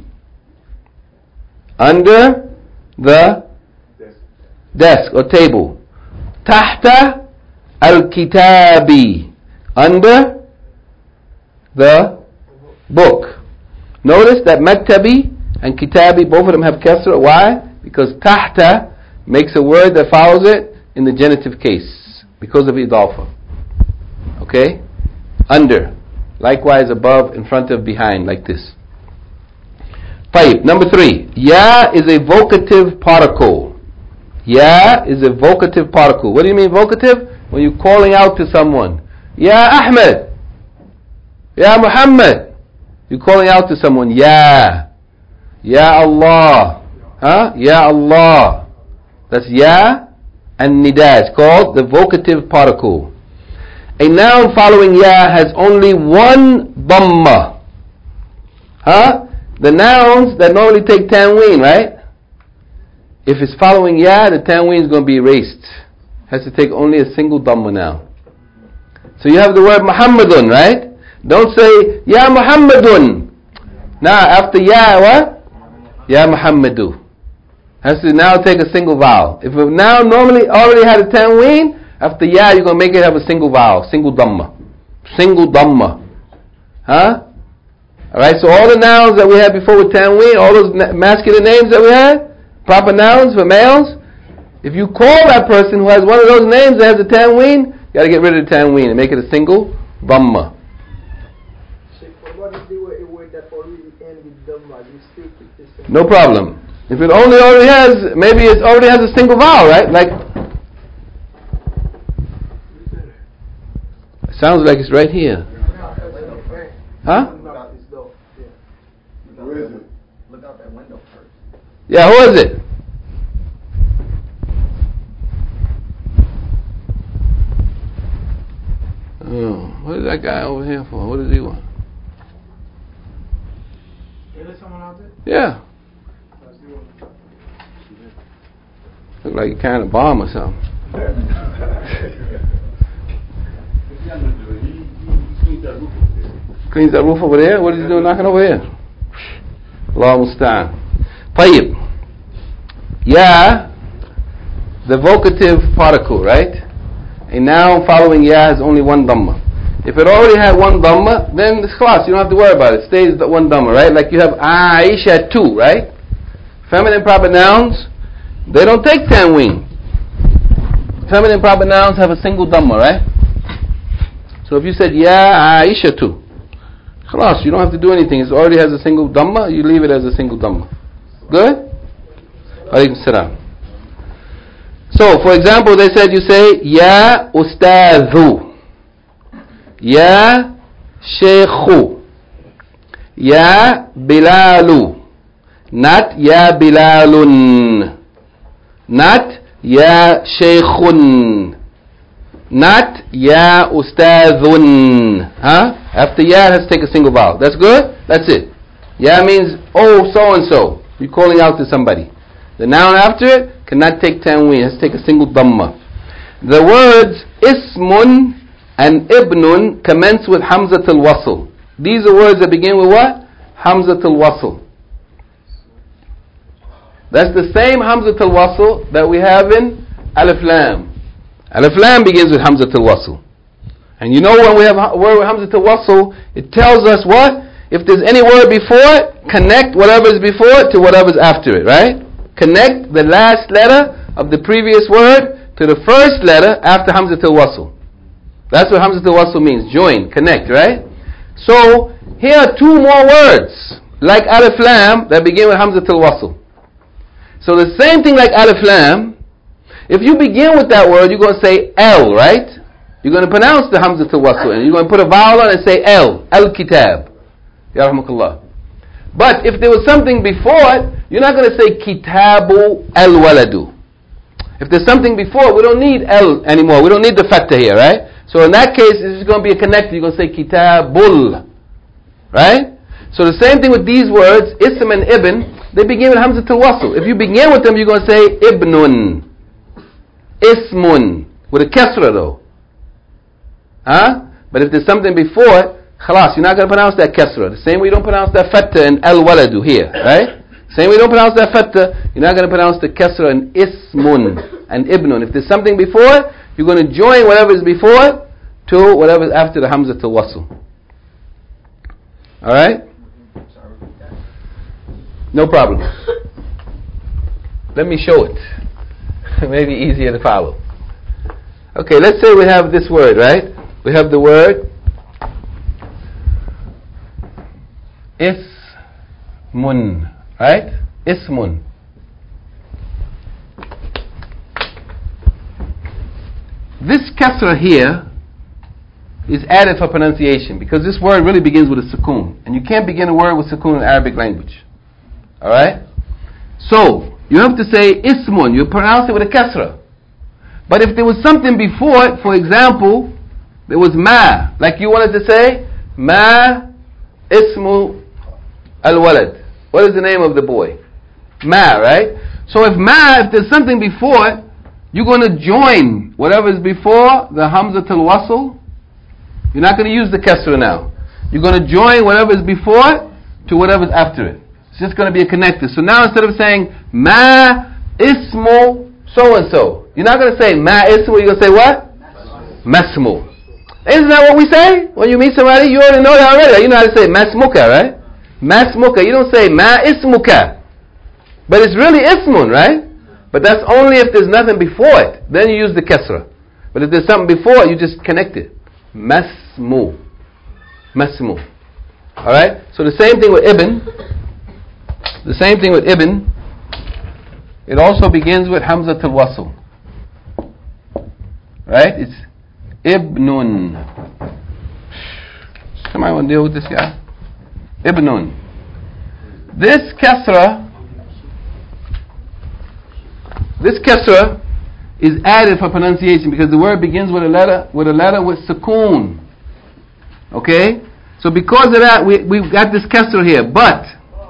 Speaker 1: Under the desk or table. Tahta al-kitabi. Under the book. Notice that maktabi and kitabi, both of them have kasra. Why? Because tahta makes a word that follows it in the genitive case. Because of idafa. Okay? Under. Likewise above, in front of, behind, like this. Number 3, ya is a vocative particle. Ya is a vocative particle. What do you mean vocative? When you're calling out to someone. Ya Ahmed. Ya Muhammad. You're calling out to someone. Ya. Ya Allah. Ya Allah. That's ya and nida. It's called the vocative particle. A noun following ya has only one dhamma. The nouns that normally take tanween, right? If it's following ya, the tanween is going to be erased. Has to take only a single dhamma now. So you have the word Muhammadun, right? Don't say Ya Muhammadun. Now after ya, what? Ya Muhammadu. Has to now take a single vowel. If a noun normally already had a tanween, after ya you're going to make it have a single vowel, single dhamma. Single dhamma. Alright, so all the nouns that we had before with tanween, all those masculine names that we had, proper nouns for males, if you call that person who has one of those names that has a tanween, you got to get rid of the tanween and make it a single dhamma. No problem. If it already has, maybe it already has a single vowel, right? Like, it sounds like it's right here. Huh? Yeah, who is it? Oh, what is that guy over here for? What does he want?
Speaker 2: Is there someone out there?
Speaker 1: Yeah. Look like he carrying a bomb or something. Cleans that roof over there? What is he doing knocking over here? Allah musta'an. طيب. Ya, the vocative particle, right? A noun following ya has only one dhamma. If it already had one dhamma, then it's class. You don't have to worry about it. It stays the one dhamma, right? Like you have Aisha 2, right? Feminine proper nouns, they don't take tanween. Feminine proper nouns have a single dhamma, right? So if you said Ya Aisha 2, class, you don't have to do anything. It already has a single dhamma. You leave it as a single dhamma. Good? Alaykum salam. So, for example, they said you say Ya Ustadhu, Ya Shaykhu, Ya Bilalu, not Ya Bilalun, not Ya Shaykhun, not Ya Ustadhun. Huh? After Ya, it has to take a single vowel. That's good? That's it. Ya means, oh, so-and-so. You're calling out to somebody. The noun after it cannot take tanween. It has to take a single dhamma. The words ismun and ibnun commence with hamzat al-wasl. These are words that begin with what? Hamzat al-wasl. That's the same hamzat al-wasl that we have in alif lam. Alif lam begins with hamzat al-wasl. And you know when we have a word with hamzat al-wasl, it tells us what? If there's any word before it, connect whatever is before it to whatever is after it, right? Connect the last letter of the previous word to the first letter after hamzat al-wasl. That's what hamzat al-wasl means. Join, connect, right? So, here are two more words, like alif lam, that begin with hamzat al-wasl. So the same thing like alif lam, if you begin with that word, you're going to say L, right? You're going to pronounce the hamzat al-wasl, and you're going to put a vowel on and say L, al-kitab. Ya rahmakallah. But if there was something before it, you're not going to say kitabu al-waladu. If there's something before it, we don't need L anymore. We don't need the fatha here, right? So in that case, it's going to be a connector. You're going to say kitabul. Right? So the same thing with these words, ism and ibn, they begin with hamzat al-wasl. If you begin with them, you're going to say ibnun, ismun, with a kasra though. Huh? But if there's something before it, khalas, you're not going to pronounce that kasra. The same way you don't pronounce that fatha in al-waladu here, right? Same way you don't pronounce that fatha, you're not going to pronounce the kasra in ismun and ibnun. If there's something before it, you're going to join whatever is before it to whatever is after the hamzat al-wasl. Alright? No problem. Let me show it. Maybe easier to follow. Okay, let's say we have this word, right? We have the word ismun, right? Ismun. This kasra here is added for pronunciation because this word really begins with a sukoon, and you can't begin a word with sukoon in Arabic language. Alright? So, you have to say ismun, you pronounce it with a kasra. But if there was something before it, for example, there was ma, like you wanted to say, ma ismu al-walad. What is the name of the boy? Ma, right? So if there's something before it, you're going to join whatever is before the hamzat al-wasl. You're not going to use the kasra now. You're going to join whatever is before it to whatever is after it. It's just going to be a connector. So now instead of saying ma ismu so and so, you're not going to say ma ismu, you're going to say what? Masmu. Isn't that what we say? When you meet somebody, you already know that already. You know how to say masmuka, right? Masmuka. You don't say ma ismuka. But it's really ismun, right? But that's only if there's nothing before it. Then you use the kasra. But if there's something before it, you just connect it. Masmu. Masmu. Alright? So the same thing with ibn. The same thing with ibn. It also begins with hamzat al-wasl. Right? It's ibnun. Somebody want to deal with this guy? Ibnun. This kasra this kasra is added for pronunciation because the word begins with a letter with sukoon. Okay? So because of that, we've got this kasra here. But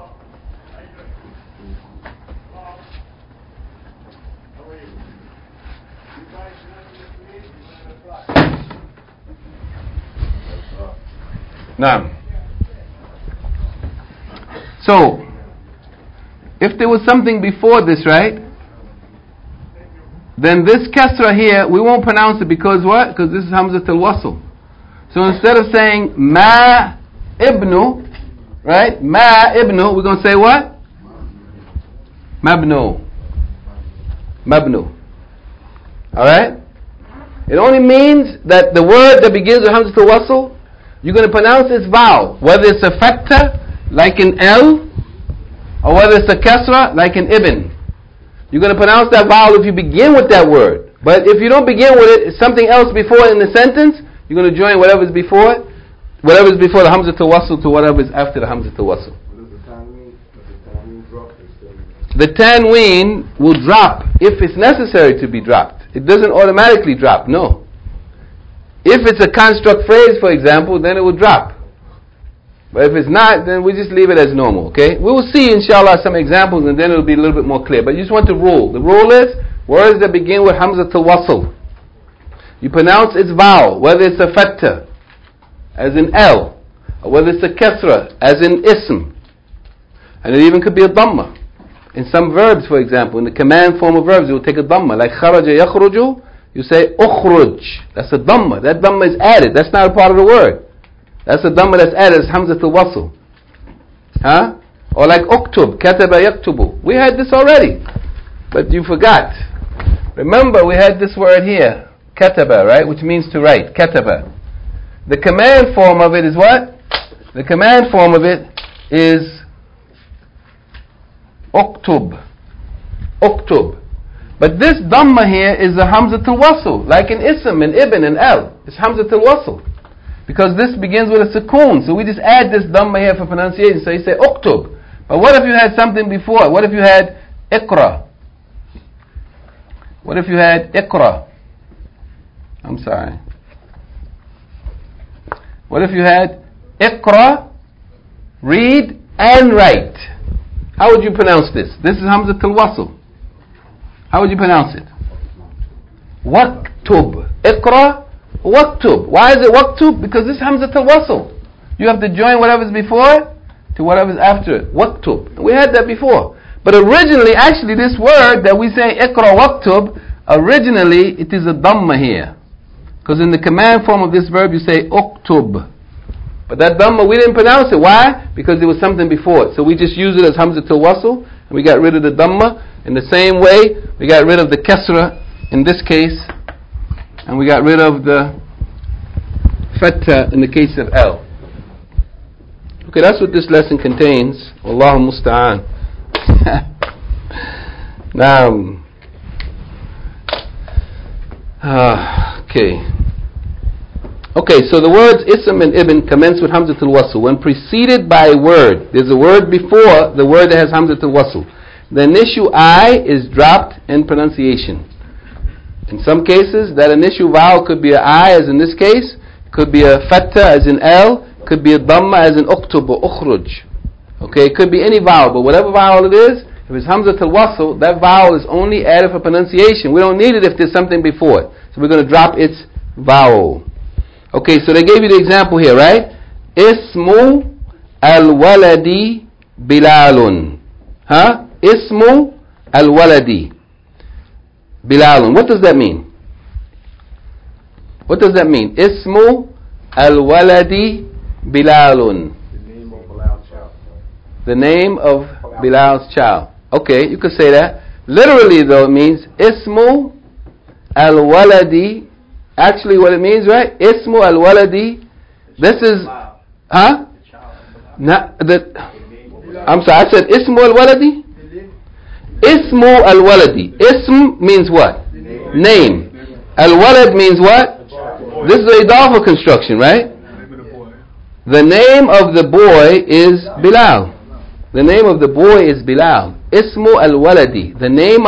Speaker 1: now, so if there was something before this, right? Then this kasra here, we won't pronounce it because what? Because this is Hamzat al-Wasl. So instead of saying Ma ibnu, right? Ma ibnu, we're going to say what? Mabnu. Mabnu. Alright? It only means that the word that begins with Hamzat al-Wasl, you're going to pronounce its vowel, whether it's a fatha, like in L, or whether it's a kasra, like in ibn. You're going to pronounce that vowel if you begin with that word. But if you don't begin with it, it's something else before in the sentence, you're going to join whatever's before it, whatever's before the Hamzat al-Wasl to whatever's after the Hamzat al-Wasl. The tanween will drop if it's necessary to be dropped. It doesn't automatically drop, no. If it's a construct phrase, for example, then it will drop. But if it's not, then we just leave it as normal, okay? We will see, inshallah, some examples and then it will be a little bit more clear. But you just want the rule. The rule is, words that begin with Hamzat al-Wasl, you pronounce its vowel, whether it's a fatha, as in L, or whether it's a kasra, as in ism. And it even could be a dhamma. In some verbs, for example, in the command form of verbs, you will take a dhamma. Like kharaja yakhruju, you say ukhruj. That's a dhamma. That dhamma is added. That's not a part of the word. That's a dhamma that's added as Hamzat al-Wasl. Huh? Or like uktub, kataba yaktubu. We had this already, but you forgot. Remember, we had this word here, kataba, right? Which means to write, kataba. The command form of it is what? The command form of it is uktub. Uktub. But this dhamma here is a Hamzat al-Wasl, like in ism and ibn and al. It's Hamzat al-Wasl. Because this begins with a sukoon, so we just add this dhamma here for pronunciation. So you say uktub. But what if you had something before? What if you had iqra? What if you had iqra? I'm sorry. What if you had iqra, read and write? How would you pronounce this? This is Hamzat al-Wasl. How would you pronounce it? Waktub. Iqra. Waktub. Why is it waktub? Because this is Hamzat al-Wasl. You have to join whatever's before it to whatever's after it. Waktub. We had that before. But originally, actually, this word that we say Iqra waktub, originally it is a dhamma here. Because in the command form of this verb you say uktub. But that dhamma, we didn't pronounce it. Why? Because there was something before it. So we just use it as Hamzat al-Wasl, and we got rid of the dhamma. In the same way, we got rid of the kasra in this case, and we got rid of the fatha in the case of L. Okay, that's what this lesson contains. Wallahu musta'an. Now, okay, so the words ism and ibn commence with Hamzat al-Wasl. When preceded by a word, there's a word before the word that has Hamzat al-Wasl. The initial I is dropped in pronunciation. In some cases, that initial vowel could be a I, as in this case, could be a fatha, as in L, could be a dhamma, as in uktub or ukhruj. Okay, it could be any vowel, but whatever vowel it is, if it's Hamzat al-Wasl, that vowel is only added for pronunciation. We don't need it if there's something before it. So we're going to drop its vowel. Okay, so they gave you the example here, right? Ismu al-waladi Bilalun. Huh? Ismu al-waladi Bilalun. What does that mean? What does that mean? Ismu al-waladi Bilalun. The name of Bilal's child. Okay, you could say that. Literally though, it means Ismu al-waladi. Actually what it means, right? Ismu al-waladi. This is, huh? I'm sorry, I said Ismu al-waladi? Ismu al-waladi. Ism means what? Name. Al-walad means what? This is a idafa construction, right? The name of the boy is Bilal. The name of the boy is Bilal. Ismu al-waladi. The name of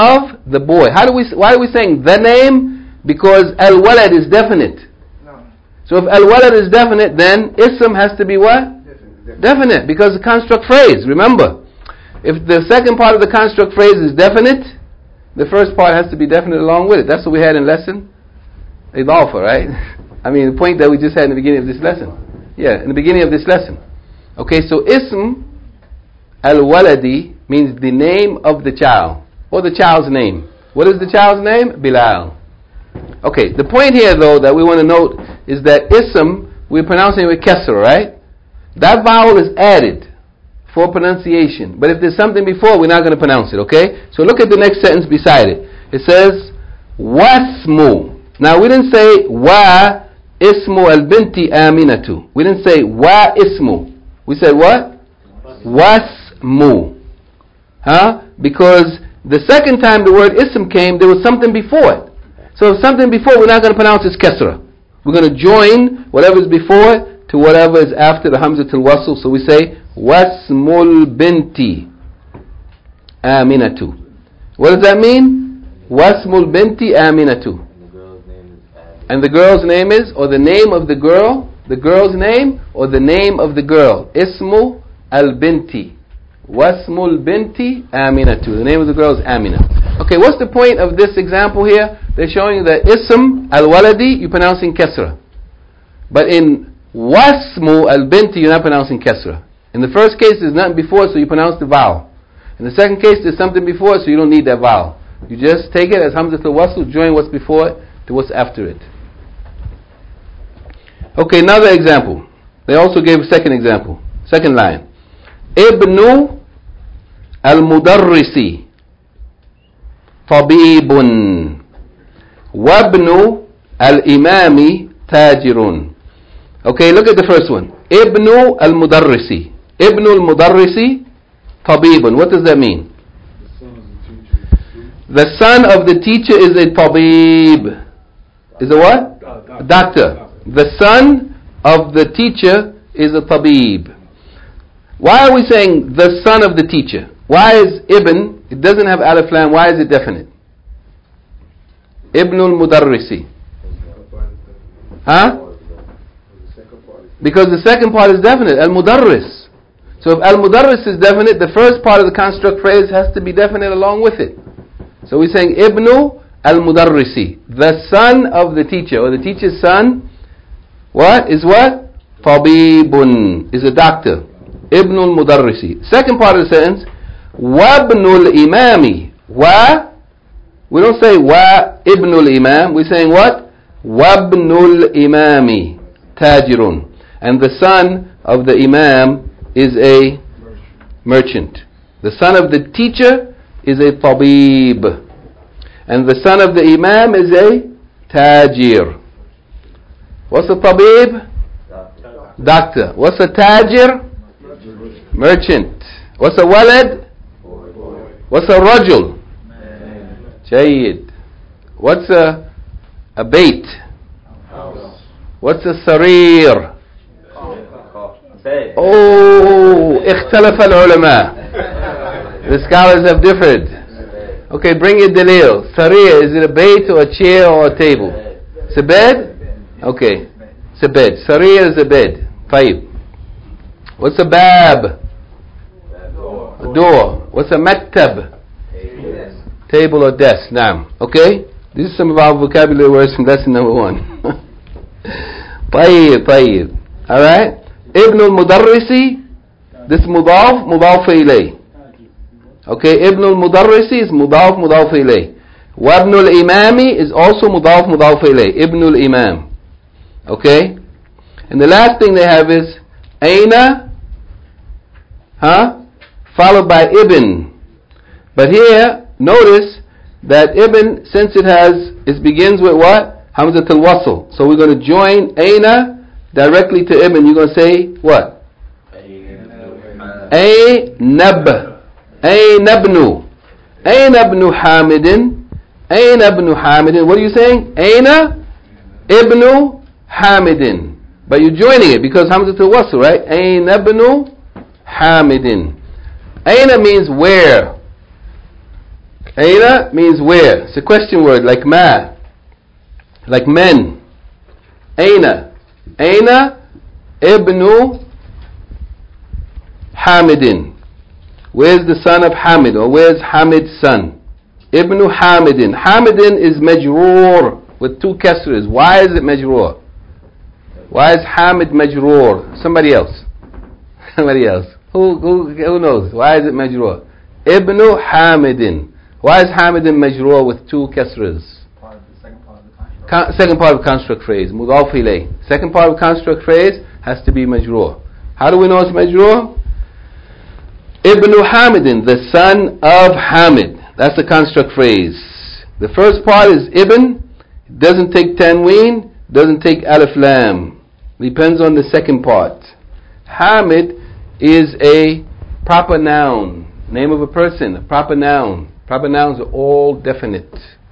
Speaker 1: the boy. Why are we saying the name? Because al-walad is definite.
Speaker 2: No.
Speaker 1: So if al-walad is definite, then ism has to be what? Definite, because the construct phrase. Remember, if the second part of the construct phrase is definite, the first part has to be definite along with it. That's what we had in lesson Idafa, right? I mean, the point that we just had in the beginning of this lesson. Yeah, in the beginning of this lesson. Okay, so ism al-waladi means the name of the child, or the child's name. What is the child's name? Bilal. Okay, the point here though that we want to note is that ism, we're pronouncing it with kesra, right? That vowel is added for pronunciation. But if there's something before, we're not going to pronounce it, okay? So look at the next sentence beside it. It says, wasmu. Now we didn't say, wa ismu al-binti aminatu. We didn't say, wa ismu. We said what? Wasmu. Huh? Because the second time the word ism came, there was something before it. So if something before, we're not going to pronounce it kesra. We're going to join whatever is before it to whatever is after the hamzatul wasl. So we say wasmul binti aminatu. What does that mean? Wasmul binti aminatu. And the girl's name is, or the name of the girl's name, or the name of the girl. Ismu al binti. Wasmul binti aminatu. The name of the girl is Amina. Okay, what's the point of this example here? They're showing you that ism al waladi, you're pronouncing kesra. But in wasmu al-binti, you're not pronouncing kesra. In the first case, there's nothing before, so you pronounce the vowel. In the second case, there's something before, so you don't need that vowel. You just take it as hamzatul wasl, join what's before it to what's after it. Okay, another example. They also gave a second example. Second line. Ibnu al-mudarrisi tabibun wabnu al-imami tajirun. Okay, look at the first one. Ibnu al-mudarrisi. Ibnu al-mudarrisi tabibun. What does that mean? The son of the teacher is a tabib. Is a what? Doctor. The son of the teacher is a tabib. Why are we saying the son of the teacher? Why is ibn, it doesn't have alif lam, why is it definite? Ibn al-mudarrisi. Huh? Because the second part is definite, al-mudarris. So if al-mudarris is definite, the first part of the construct phrase has to be definite along with it. So we're saying Ibnu al-mudarrisi, the son of the teacher, or the teacher's son, what? Is what? Tabibun, is a doctor. Ibn al-mudarrisi. Second part of the sentence, wabnu al-imami. Wa, we don't say wa ibn al-imam, we're saying what? Wabnu al-imami, tajirun. And the son of the imam is a merchant. The son of the teacher is a tabib. And the son of the imam is a tajir. What's a tabib? Doctor. What's a tajir? Merchant. What's a walad? What's a rajul? Jayyid. What's a bait? What's a sarir? Oh, اختلف العلماء. The scholars have differed. Okay, bring your dalil. Sarir, is it a bait or a chair or a table? It's a bed? Okay, it's a bed. Sarir is a bed. Taib. What's a bab? A door. What's a maktab? Table or desk. Naam. Okay? These are some of our vocabulary words from lesson number 1. Taib. Alright? Ibn al-mudarrisi, this mudaf ilayh. Okay, Ibn al-mudarrisi is mudaf ilayh. Wa ibn al-imami is also mudaf ilayh. Ibn al-imam. Okay? And the last thing they have is aina, followed by ibn. But here, notice that ibn, since it begins with what? Hamzatul wasl. So we're going to join aina directly to ibn. You're going to say what? Aynab. Aynabnu. Aynabnu Hamidin. Aynabnu Hamidin. What are you saying? Ayna ibnu Hamidin. But you're joining it because Hamzatul wasl, right? Aynabnu Hamidin. Ayna means where. Aina means where. It's a question word, like ma, like men. Aina. Aina ibnu Hamidin. Where's the son of Hamid, or where's Hamid's son? Ibnu Hamidin. Hamidin is majroor with two kasras. Why is it majroor? Why is Hamid majroor? Somebody else. Somebody else. Who knows? Why is it majroor? Ibnu Hamidin. Why is Hamidin majroor with two kasras?
Speaker 4: Second part of the construct.
Speaker 1: Second part of construct phrase. Mudaf ilay. Second part of construct phrase has to be majroor. How do we know it's majroor? Ibnu Hamidin, the son of Hamid. That's the construct phrase. The first part is ibn. It doesn't take tanween. Doesn't take alif lam. Depends on the second part. Hamid is a proper noun. Name of a person. A proper noun. Proper nouns are all definite.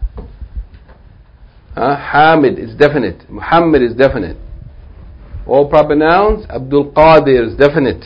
Speaker 1: Hamid is definite. Muhammad is definite. All proper nouns. Abdul Qadir is definite.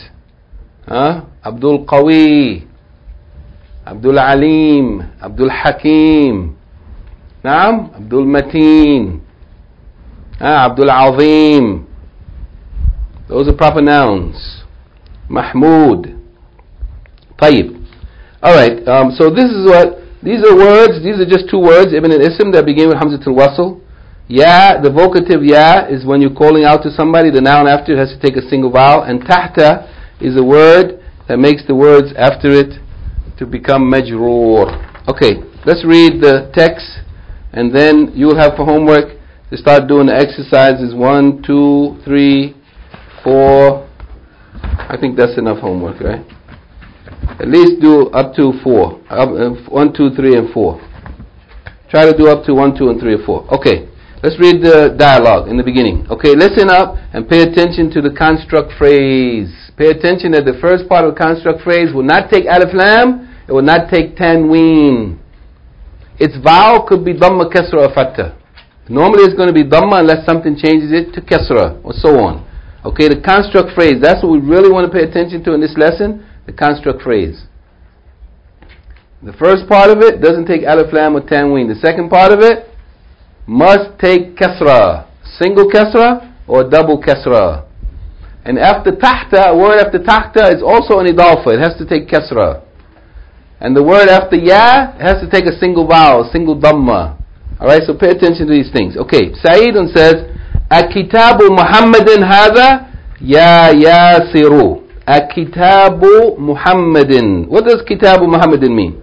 Speaker 1: Abdul Qawi, Abdul Alim, Abdul Hakim, Naam, Abdul Mateen, Abdul Azim. Those are proper nouns. Mahmud. Tayyib. Alright, so this is what, these are words, these are just two words, Ibn and Ism, that begin with Hamzatul Wasl. Ya, the vocative ya, is when you're calling out to somebody, the noun after it has to take a single vowel, and tahta is a word that makes the words after it to become majroor. Okay, let's read the text, and then you'll have for homework to start doing the exercises 1, 2, 3, 4. I think that's enough homework, right? At least do up to 4. 1, 2, 3, and 4. Try to do up to 1, 2, and 3, or 4. Okay, let's read the dialogue in the beginning. Okay, listen up and pay attention to the construct phrase. Pay attention that the first part of the construct phrase will not take alif lam, it will not take tanween. Its vowel could be dhamma, kasra, or fatha. Normally it's going to be dhamma unless something changes it to kasra, or so on. Okay, the construct phrase, that's what we really want to pay attention to in this lesson, the construct phrase. The first part of it doesn't take alif lam or tanween. The second part of it must take kasra, single kasra or double kasra. And after tahta, a word after tahta is also an idafa. It has to take kasra. And the word after ya has to take a single vowel, single dhamma. Alright, so pay attention to these things. Okay, Sa'idun says, Akitabu Muhammadin hadha ya yasiru. Akitabu Muhammadin. What does Kitabu Muhammadin mean?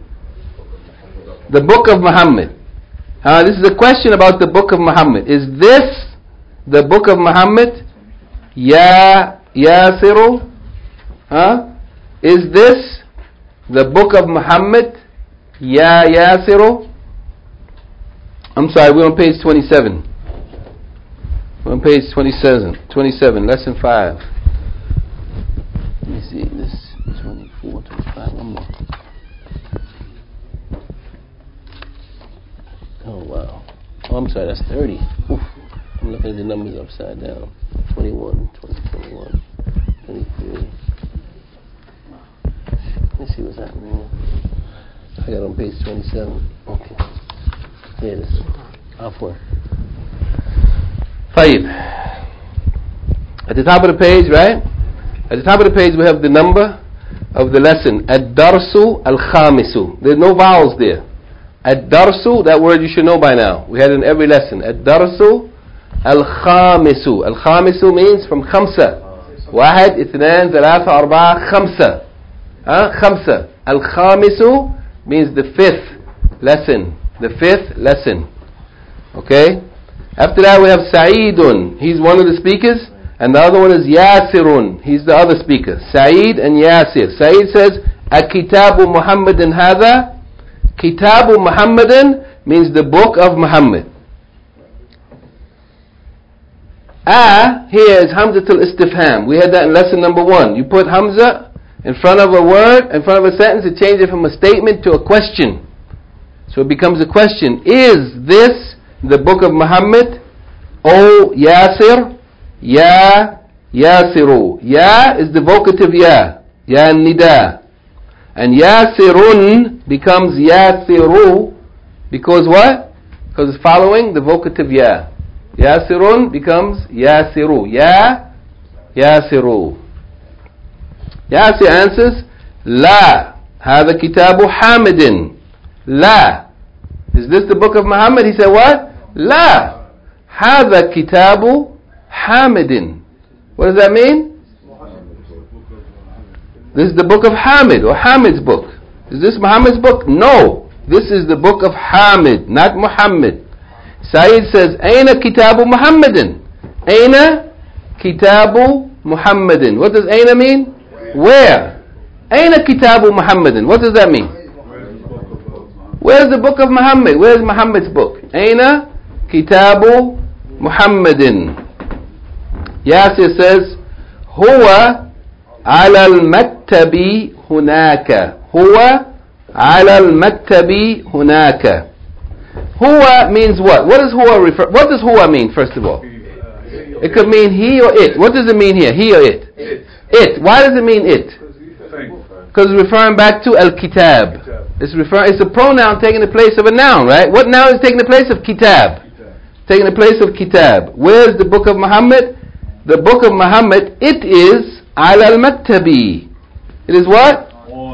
Speaker 1: The book of Muhammad. This is a question about the book of Muhammad. Is this the book of Muhammad? Ya Yasiru? Is this the book of Muhammad? Ya Yasiru? I'm sorry, we're on page 27. We're on page 27, lesson 5. Let me see, this 24, 25, one more. Oh wow. Oh, I'm sorry, that's 30. Oof. I'm looking at the numbers upside down. 21, 21, 23. Let's see what's happening. I got on page 27. Okay. Here it is. Afwan. Tayyib. At the top of the page, right? At the top of the page we have the number of the lesson. Ad-darsu al-khamisu. There's no vowels there. Ad-darsu, that word you should know by now. We had it in every lesson. Ad-darsu al-khamisu. Al-khamisu means from khamsa. Wahid, ithnan, thalatha, arba'a, khamsa. Khamsa. Al-khamisu means the fifth lesson. The fifth lesson. Okay? After that we have Sa'idun. He's one of the speakers. And the other one is Yasirun. He's the other speaker. Sa'id and Yasir. Sa'id says, Akitabu Muhammadin hadha. Kitabu Muhammadin means the book of Muhammad. Here is Hamzatul Istifham. We had that in lesson number 1. You put Hamza in front of a word, in front of a sentence, it changes it from a statement to a question. So it becomes a question. Is this the book of Muhammad? O Yasir? Ya Yasiru. Ya is the vocative ya. Ya nida. And Yasirun becomes yasiru, because what? Because it's following the vocative ya. Yasirun becomes yasiru. Yasiru. Yasir answers, La. هذا كتاب حامد. La. Is this the book of Muhammad? He said what? La. هذا كتاب حامد. What does that mean? This is the book of Hamid, or Hamid's book. Is this Muhammad's book? No. This is the book of Hamid, not Muhammad. Sayyid says, Aina kitabu Muhammadin. Aina kitabu Muhammadin. What does Aina mean? Where? Aina kitabu Muhammadin. What does that mean? Where's the book of Muhammad? Where's Muhammad's book? Aina kitabu Muhammadin. Yasir says, Huwa ala al-maktabi hunaka. Huwa ala al-maktabi hunaka. Huwa means what? What does huwa refer? What does huwa mean, first of all? It could mean he or it. What does it mean here? He or it? It. Why does it mean it? Because it's referring back to al-kitab. It's a pronoun taking the place of a noun, right? What noun is taking the place of kitab? Taking the place of kitab. Where's the book of Muhammad? The book of Muhammad, it is ala al-maktabi. It is what?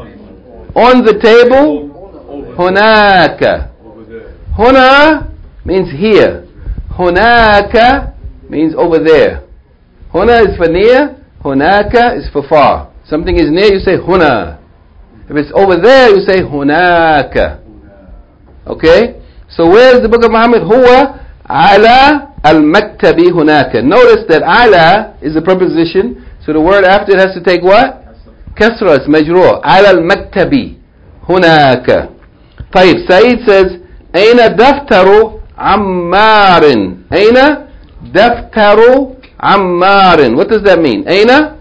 Speaker 1: On the table. Hunaka. Huna means here. Hunaka means over there. Huna is for near. Hunaka is for far. Something is near, you say huna. If it's over there, you say hunaka. Okay? So where's the book of Muhammad? Huwa ala al-maktabi hunaka. Notice that ala is a preposition, so the word after it has to take what? Kasra, it's majroor. Ala al-maktabi hunaka. طيب, Saeed says, Aina daftaru ammarin. Aina daftaru ammarin. What does that mean? Aina?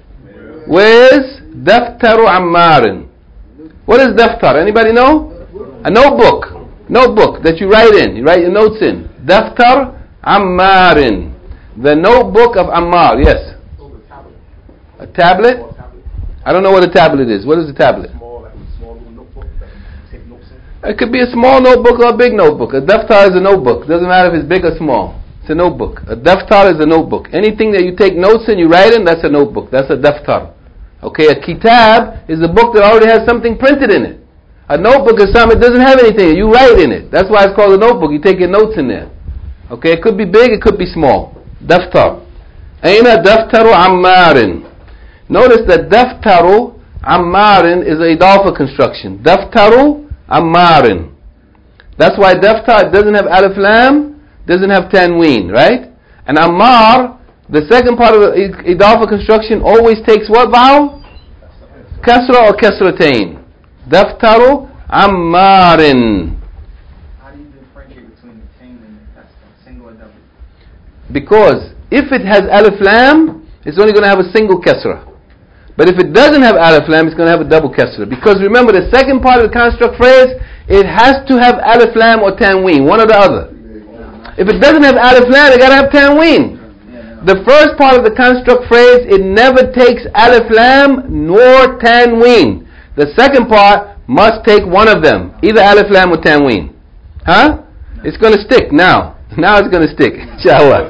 Speaker 1: Where's daftaru ammarin? What is daftar? Anybody know? A notebook. Notebook that you write in. You write your notes in. Daftar ammarin. The notebook of Ammar. Yes. A tablet? I don't know what a tablet is. What is a tablet? It could be a small notebook or a big notebook. A daftar is a notebook. Doesn't matter if it's big or small. It's a notebook. A daftar is a notebook. Anything that you take notes in, you write in, that's a notebook. That's a daftar. Okay, a kitab is a book that already has something printed in it. A notebook is something that doesn't have anything. You write in it. That's why it's called a notebook. You take your notes in there. Okay, it could be big, it could be small. Daftar. Aina daftaru ammarin. Notice that daftaru ammarin is an idafa construction. Daftaru ammarin. That's why daftar doesn't have alif lam, doesn't have tanween, right? And ammar, the second part of the idafa construction always takes what vowel? Kasra or kasratain. Daftaru ammarin.
Speaker 4: How do you differentiate between the tain and that's single and double?
Speaker 1: Because if it has alif lam, it's only going to have a single kasra. But if it doesn't have alif lam, it's going to have a double kasra. Because remember, the second part of the construct phrase, it has to have alif lam or tanween, one or the other. If it doesn't have alif lam, it got to have tanween. The first part of the construct phrase, it never takes alif lam nor tanween. The second part must take one of them, either alif lam or tanween. Huh? It's going to stick now. Now it's going to stick. Inshallah.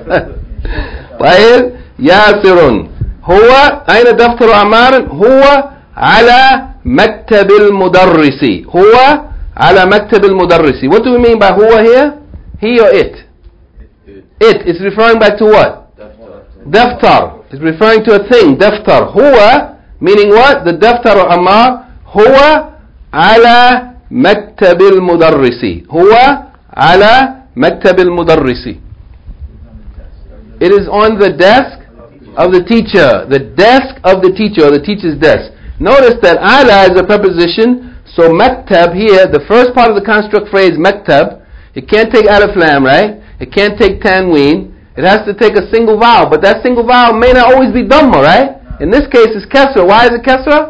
Speaker 1: Fa'il yasirun. Huwa aina daftaru amaran? Huwa ala maktabil mudarrisi. Huwa ala maktabil mudarrisi. What do we mean by huwa here? He or it? It is referring back to what? Daftar. It's referring to a thing. Daftar. Huwa, meaning what? The daftar or Ammar. Huwa ala maktabil mudarrisi. Huwa ala maktabil mudarrisi. It is on the desk of the teacher. The desk of the teacher, or the teacher's desk. Notice that ala is a preposition. So maktab here, the first part of the construct phrase maktab, it can't take alif lam, right? It can't take tanween. It has to take a single vowel, but that single vowel may not always be dhamma, right? In this case, it's kasra. Why is it kasra?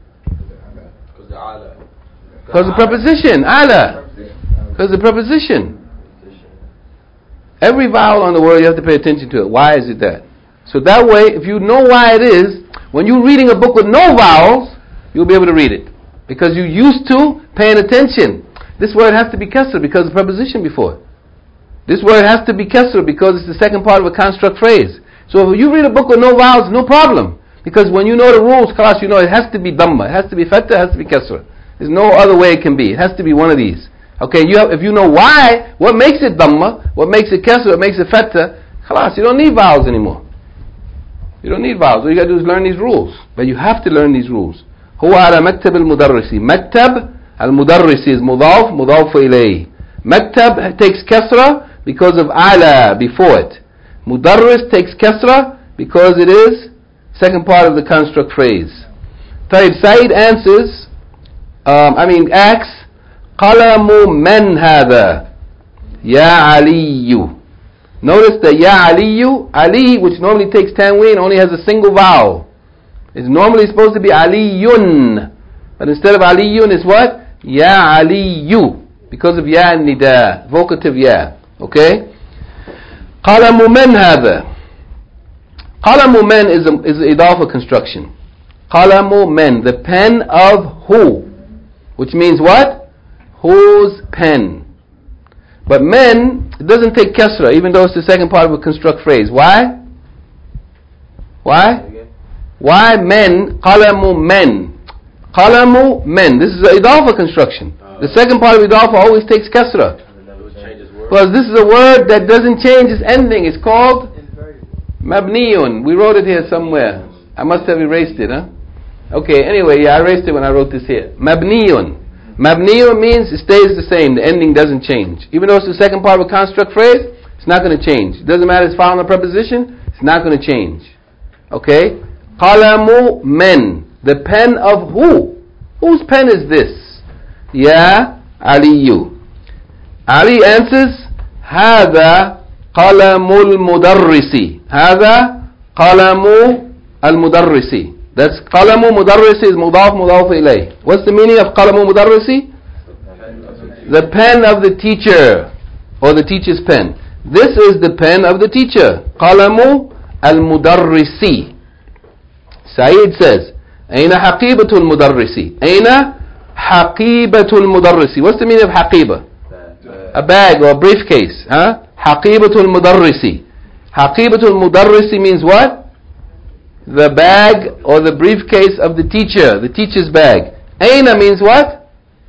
Speaker 1: Because the preposition, ala. Because the preposition. Every vowel on the word, you have to pay attention to it. Why is it that? So that way, if you know why it is, when you're reading a book with no vowels, you'll be able to read it. because you used to paying attention. This word has to be kasra because of the preposition before. This word has to be kasra because it's the second part of a construct phrase. So if you read a book with no vowels, no problem. Because when you know the rules, class, you know it has to be dhamma, it has to be fatha, it has to be kasra. There's no other way it can be. It has to be one of these. Okay, if you know why, what makes it dhamma, what makes it kasra, what makes it fatha, class, you don't need vowels anymore. You don't need vowels. All you got to do is learn these rules. But you have to learn these rules. هو على مكتب المدرسي. مكتب المدرسي is مضاف مضاف إليه. مكتب takes kasra because of ala before it. Mudarris takes kasra because it is second part of the construct phrase. طيب, Said answers, asks, قلم من هذا يا علي. Notice that Ya Aliyu, Ali, which normally takes tanween, only has a single vowel. It's normally supposed to be Aliyun. But instead of Aliyun, it's what? Ya Aliyu. Because of Ya Nida, vocative Ya. Okay? قلم من هذا. قلم من is idafa construction. قلم من, the pen of who? Which means what? Whose pen? But men, it doesn't take kasra, even though it's the second part of a construct phrase. Why? Why? Why men? Qalamu men. Qalamu men. This is an idafa construction. The second part of idafa always takes kasra. Because this is a word that doesn't change its ending. It's called mabniyun. We wrote it here somewhere. I must have erased it, huh? Okay, anyway, I erased it when I wrote this here. Mabniyun. Mabniyun means it stays the same. The ending doesn't change. Even though it's the second part of a construct phrase, it's not going to change. It doesn't matter if it's following a preposition, it's not going to change. Okay? Qalamu men. The pen of who? Whose pen is this? Ya Aliyu. Ali answers, هذا قلم المدرس. هذا قلم المدرس. That's قلم مدرس is مضاف مضاف إليه. What's the meaning of قلم مدرس? The pen of the teacher, or the teacher's pen. This is the pen of the teacher. قلم المدرس. Said says, أين حقيبة المدرس? أين حقيبة المدرس? What's the meaning of حقيبة? A bag or a briefcase. Huh? حقيبة المدرس. حقيبة المدرس means what? The bag or the briefcase of the teacher's bag. Aina means what?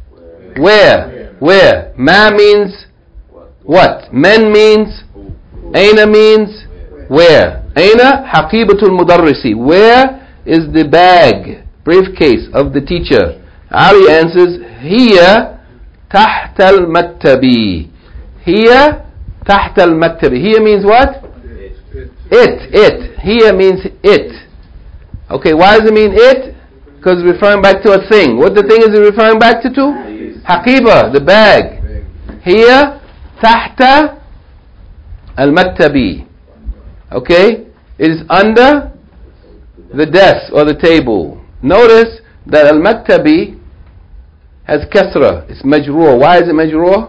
Speaker 1: Where? Where? Ma means what? Men means? Aina means where? Aina haqibatul mudarrisi. Where is the bag, briefcase of the teacher? Ali answers, Hiya tahta al-maktabi. Hiya tahta al-maktabi. Hiya means what? It. Hiya means it. Okay, why does it mean it? Because it's referring back to a thing. What the thing is it referring back to? Haqiba, the bag. Here, tahta al-maktabi. Okay? It is under the desk or the table. Notice that al-maktabi has kasra. It's majroor. Why is it majroor?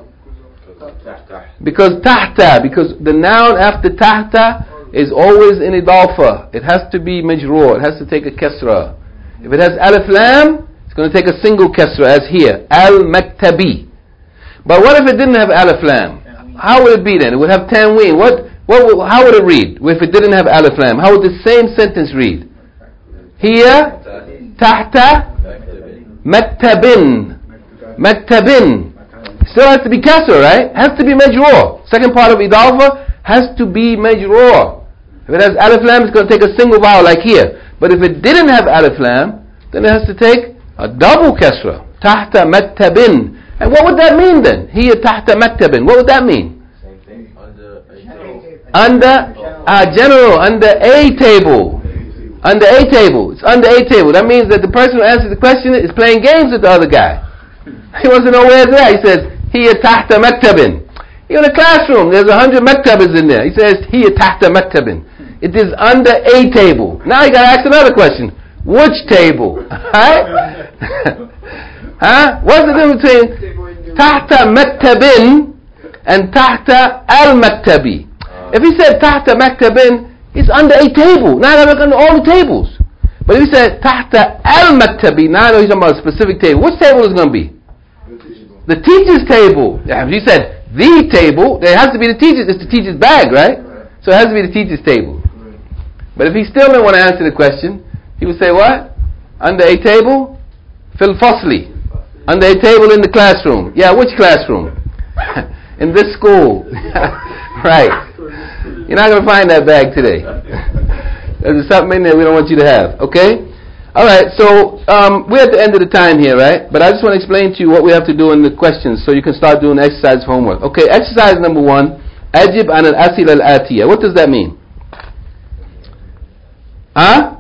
Speaker 1: Because tahta. Because the noun after tahta is always in idafa. It has to be majroor. It has to take a kasra. If it has alif lam, it's going to take a single kasra, as here, al-maktabi. But what if it didn't have alif lam? How would it be then? It would have tanween. How would it read if it didn't have alif lam? How would the same sentence read? Here, tahta, maktabin. Maktabin. Still has to be kasra, right? Has to be majroor. Second part of idafa has to be majroor. If it has alif lam, it's going to take a single vowel like here. But if it didn't have alif lam, then it has to take a double kasra. Tahta maktabin. And what would that mean then? Here tahta maktabin. What would that mean?
Speaker 3: Same thing.
Speaker 1: Under a table. Under a table. It's under a table. That means that the person who answers the question is playing games with the other guy. He wants to know where it's at. He says, here tahta maktabin. You're in a classroom. There's 100 maktabas in there. He says, here tahta maktabin. It is under a table. Now you got to ask another question. Which table? Right? Huh? What's the difference between tahta maktabin and tahta al-maktabi? If he said tahta maktabin, it's under a table. Now they're under all the tables. But if he said tahta al-maktabi, now I know he's talking about a specific table. Which table is it going to be? The teacher's table. If he said the table, there has to be the teacher's. It's the teacher's bag, right? So it has to be the teacher's table. But if he still didn't want to answer the question, he would say what? Under a table? Fil fasli. Under a table in the classroom. Yeah, which classroom? In this school. Right. You're not going to find that bag today. There's something in there we don't want you to have. Okay? Alright, so we're at the end of the time here, right? But I just want to explain to you what we have to do in the questions so you can start doing the exercise for homework. Okay, exercise number 1. Ajib an al-asila al-atiyah. What does that mean? Huh?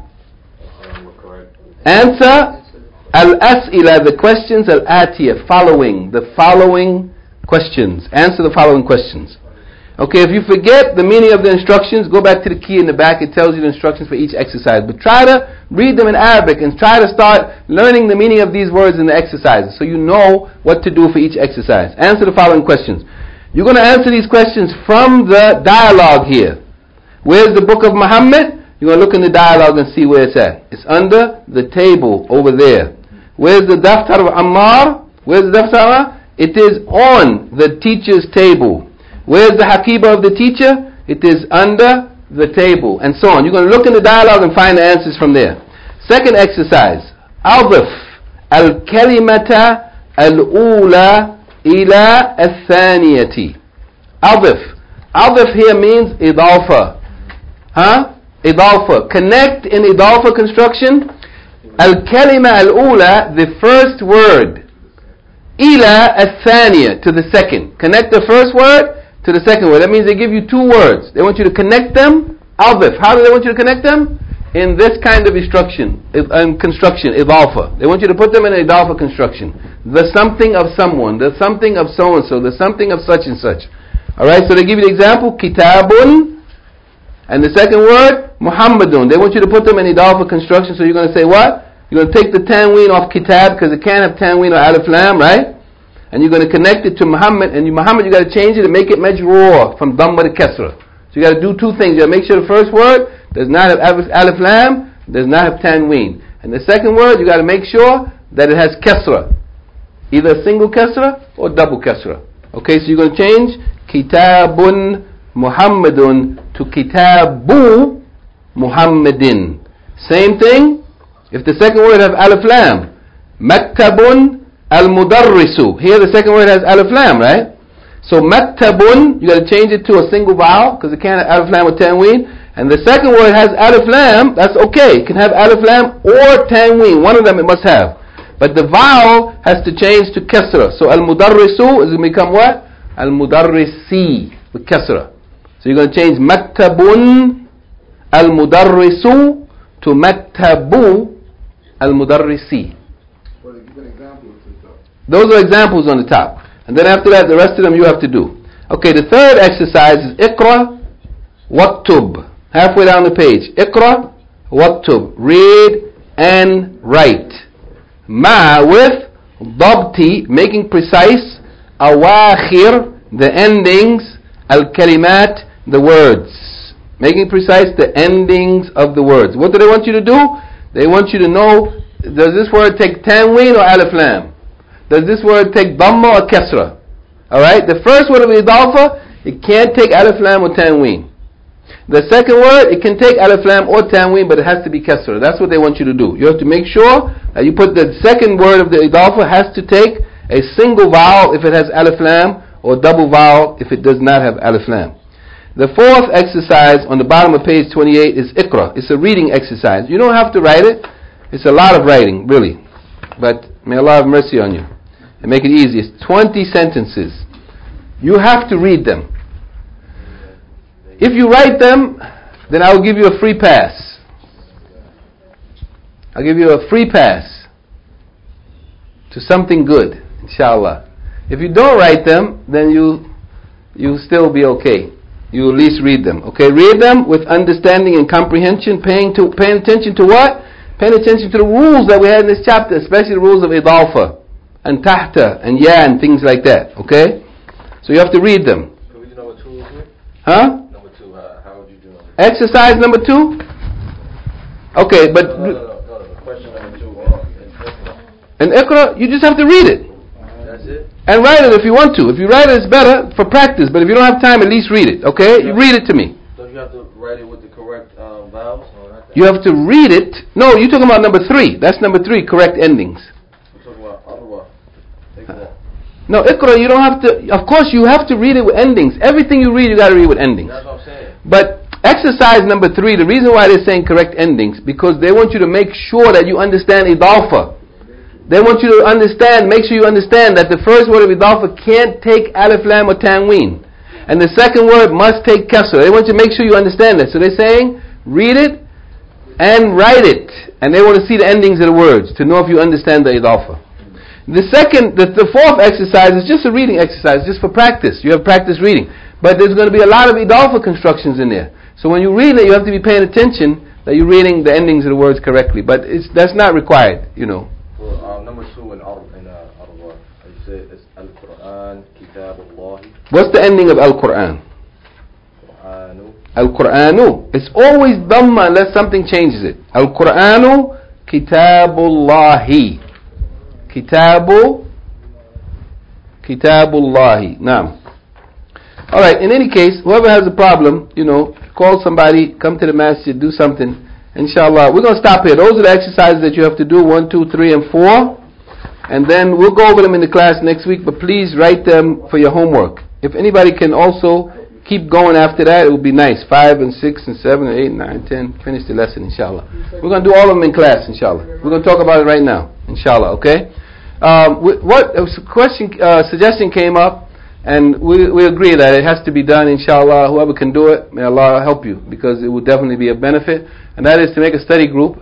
Speaker 1: Answer al-as'ila, the questions, al-atiyah, following, the following questions. Answer the following questions. Okay, if you forget the meaning of the instructions, go back to the key in the back. It tells you the instructions for each exercise. But try to read them in Arabic and try to start learning the meaning of these words in the exercises so you know what to do for each exercise. Answer the following questions. You're going to answer these questions from the dialogue here. Where's the book of Muhammad? You're going to look in the dialogue and see where it's at. It's under the table over there. Where's the daftar of Ammar? Where's the daftar of Ammar? It is on the teacher's table. Where's the haqiba of the teacher? It is under the table, and so on. You're going to look in the dialogue and find the answers from there. Second exercise. Adif al-kalimata al-ula ila al-thaniyati. Adif. Adif here means idafa. Huh? Idafa. Connect in idafa construction. Al-kalima al-ula, the first word. Ila al-thaniya, to the second. Connect the first word to the second word. That means they give you two words. They want you to connect them. Adif. How do they want you to connect them? In this kind of construction, idafa. They want you to put them in an idafa construction. The something of someone, the something of so-and-so, the something of such and such. Alright, so they give you the example, kitabun, and the second word, Muhammadun. They want you to put them in idafa construction, so you're going to say what? You're going to take the tanween off kitab, because it can't have tanween or alif lam, right? And you're going to connect it to Muhammad, and Muhammad you got to change it and make it majroor from dhamma to kasra. So you got to do two things. You got to make sure the first word does not have alif lam, does not have tanween. And the second word you got to make sure that it has kasra. Either single kasra or double kasra. Okay, so you're going to change kitabun Muhammadun to kitabu Muhammadin. Same thing. If the second word has alif lam, maktabun al-mudarrisu. Here the second word has alif lam, right? So maktabun, you got to change it to a single vowel because it can't have alif lam or tanween. And the second word has alif lam, that's okay. It can have alif lam or tanween. One of them it must have. But the vowel has to change to kasra. So al-mudarrisu is going to become what? Al-mudarrisi with kasra. So you're going to change maktabun al-mudarrisu to maktabu al-mudarrisi. Those are examples on the top. And then after that, the rest of them you have to do. Okay, the third exercise is Iqra waktub. Halfway down the page. Iqra waktub. Read and write. Ma with dabti, making precise. Awakhir, the endings. Al-kalimat, the words. Making precise the endings of the words. What do they want you to do? They want you to know, does this word take tanween or alif lam? Does this word take dhamma or kasra? Alright, the first word of idafa, it can't take alif lam or tanween. The second word, it can take alif lam or tanween, but it has to be kasra. That's what they want you to do. You have to make sure that you put the second word of the idafa has to take a single vowel if it has alif lam, or double vowel if it does not have alif lam. The fourth exercise on the bottom of page 28 is Iqra. It's a reading exercise. You don't have to write it. It's a lot of writing, really. But may Allah have mercy on you and make it easy. It's 20 sentences. You have to read them. If you write them, then I will give you a free pass. I'll give you a free pass to something good, inshallah. If you don't write them, then you'll still be okay. You at least read them. Okay, read them with understanding and comprehension, paying attention to what? Paying attention to the rules that we had in this chapter, especially the rules of idafa and tahta and ya and things like that. Okay? So you have to read them.
Speaker 3: Can we do number 2 real quick?
Speaker 1: Huh?
Speaker 3: Number 2, how would you do number 2?
Speaker 1: Exercise number 2? Okay, but...
Speaker 3: No.
Speaker 1: And Iqra, you just have to read it.
Speaker 3: That's it.
Speaker 1: And write it if you want to. If you write it, it's better for practice. But if you don't have time, at least read it. Okay? You read it to me.
Speaker 3: Don't you have to write it with the correct vowels?
Speaker 1: You have to read it. No, you're talking about number 3. That's number 3, correct endings.
Speaker 3: We're talking about Arwa.
Speaker 1: No, Iqra, you don't have to. Of course, you have to read it with endings. Everything you read, you got to read with endings.
Speaker 3: That's what I'm saying.
Speaker 1: But exercise number 3, the reason why they're saying correct endings, because they want you to make sure that you understand idafa. They want you to understand, make sure you understand that the first word of idafa can't take alif, lam, or tanween. And the second word must take kasra. They want you to make sure you understand that. So they're saying, read it and write it. And they want to see the endings of the words to know if you understand the idafa. The fourth exercise is just a reading exercise, just for practice. You have practice reading. But there's going to be a lot of idafa constructions in there. So when you read it, you have to be paying attention that you're reading the endings of the words correctly. But that's not required, you know.
Speaker 3: Well, number 2 in Arwa, you said it's Al-Quran, Kitabullah.
Speaker 1: What's the ending of Al-Quran? Al-Quranu. It's always Dhamma unless something changes it. Al-Quranu, Kitabullahi. Kitabullahi. Naam. Alright, in any case, whoever has a problem, call somebody, come to the masjid, do something. Inshallah, we're going to stop here. Those are the exercises that you have to do, 1, 2, 3, and 4. And then we'll go over them in the class next week, but please write them for your homework. If anybody can also keep going after that, it would be nice. 5 and 6 and 7 and 8 and 9, 10. Finish the lesson, inshallah. We're going to do all of them in class, inshallah. We're going to talk about it right now, inshallah, okay? Suggestion came up, and we agree that it has to be done, inshallah. Whoever can do it, may Allah help you, because it will definitely be a benefit. And that is to make a study group.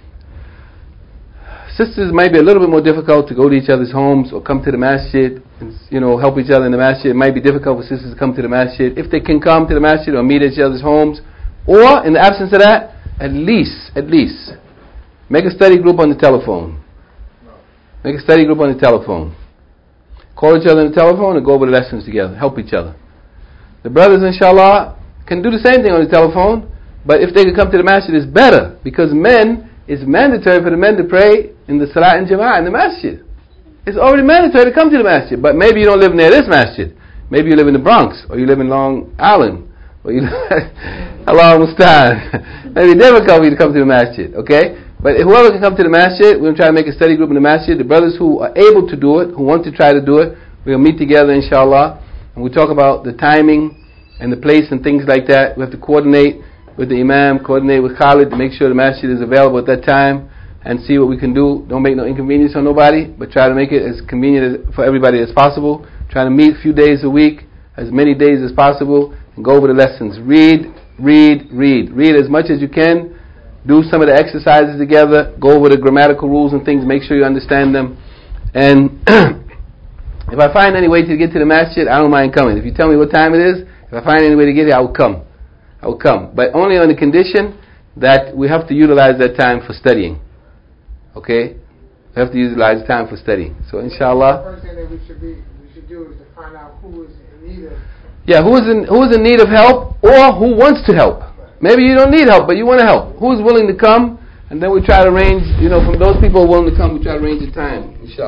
Speaker 1: Sisters might be a little bit more difficult to go to each other's homes or come to the masjid and help each other in the masjid. It might be difficult for sisters to come to the masjid. If they can come to the masjid or meet at each other's homes, or in the absence of that, at least make a study group on the telephone. Make a study group on the telephone. Call each other on the telephone and go over the lessons together. Help each other. The brothers, inshallah, can do the same thing on the telephone, but if they can come to the masjid, it's better, because it's mandatory for the men to pray in the salat and jama'ah in the masjid. It's already mandatory to come to the masjid, but maybe you don't live near this masjid. Maybe you live in the Bronx, or you live in Long Island, or you Allah Mustan. Maybe it's difficult for you to come to the masjid, okay? But whoever can come to the masjid, we're going to try to make a study group in the masjid. The brothers who are able to do it, who want to try to do it, we'll meet together, inshallah, and we'll talk about the timing and the place and things like that. We have to coordinate with the imam, coordinate with Khalid to make sure the masjid is available at that time and see what we can do. Don't make no inconvenience on nobody, but try to make it as convenient for everybody as possible. Try to meet a few days a week, as many days as possible, and go over the lessons. Read as much as you can. Do some of the exercises together. Go over the grammatical rules and things. Make sure you understand them. And if I find any way to get to the masjid, I don't mind coming. If you tell me what time it is, if I find any way to get here, I will come. But only on the condition that we have to utilize that time for studying. Okay? We have to utilize time for studying. So inshallah.
Speaker 2: The first thing that we should do is to find out who is in need of.
Speaker 1: Yeah, who is in need of help, or who wants to help. Maybe you don't need help, but you want to help. Who's willing to come? And then we try to arrange, from those people who are willing to come, we try to arrange a time, inshallah.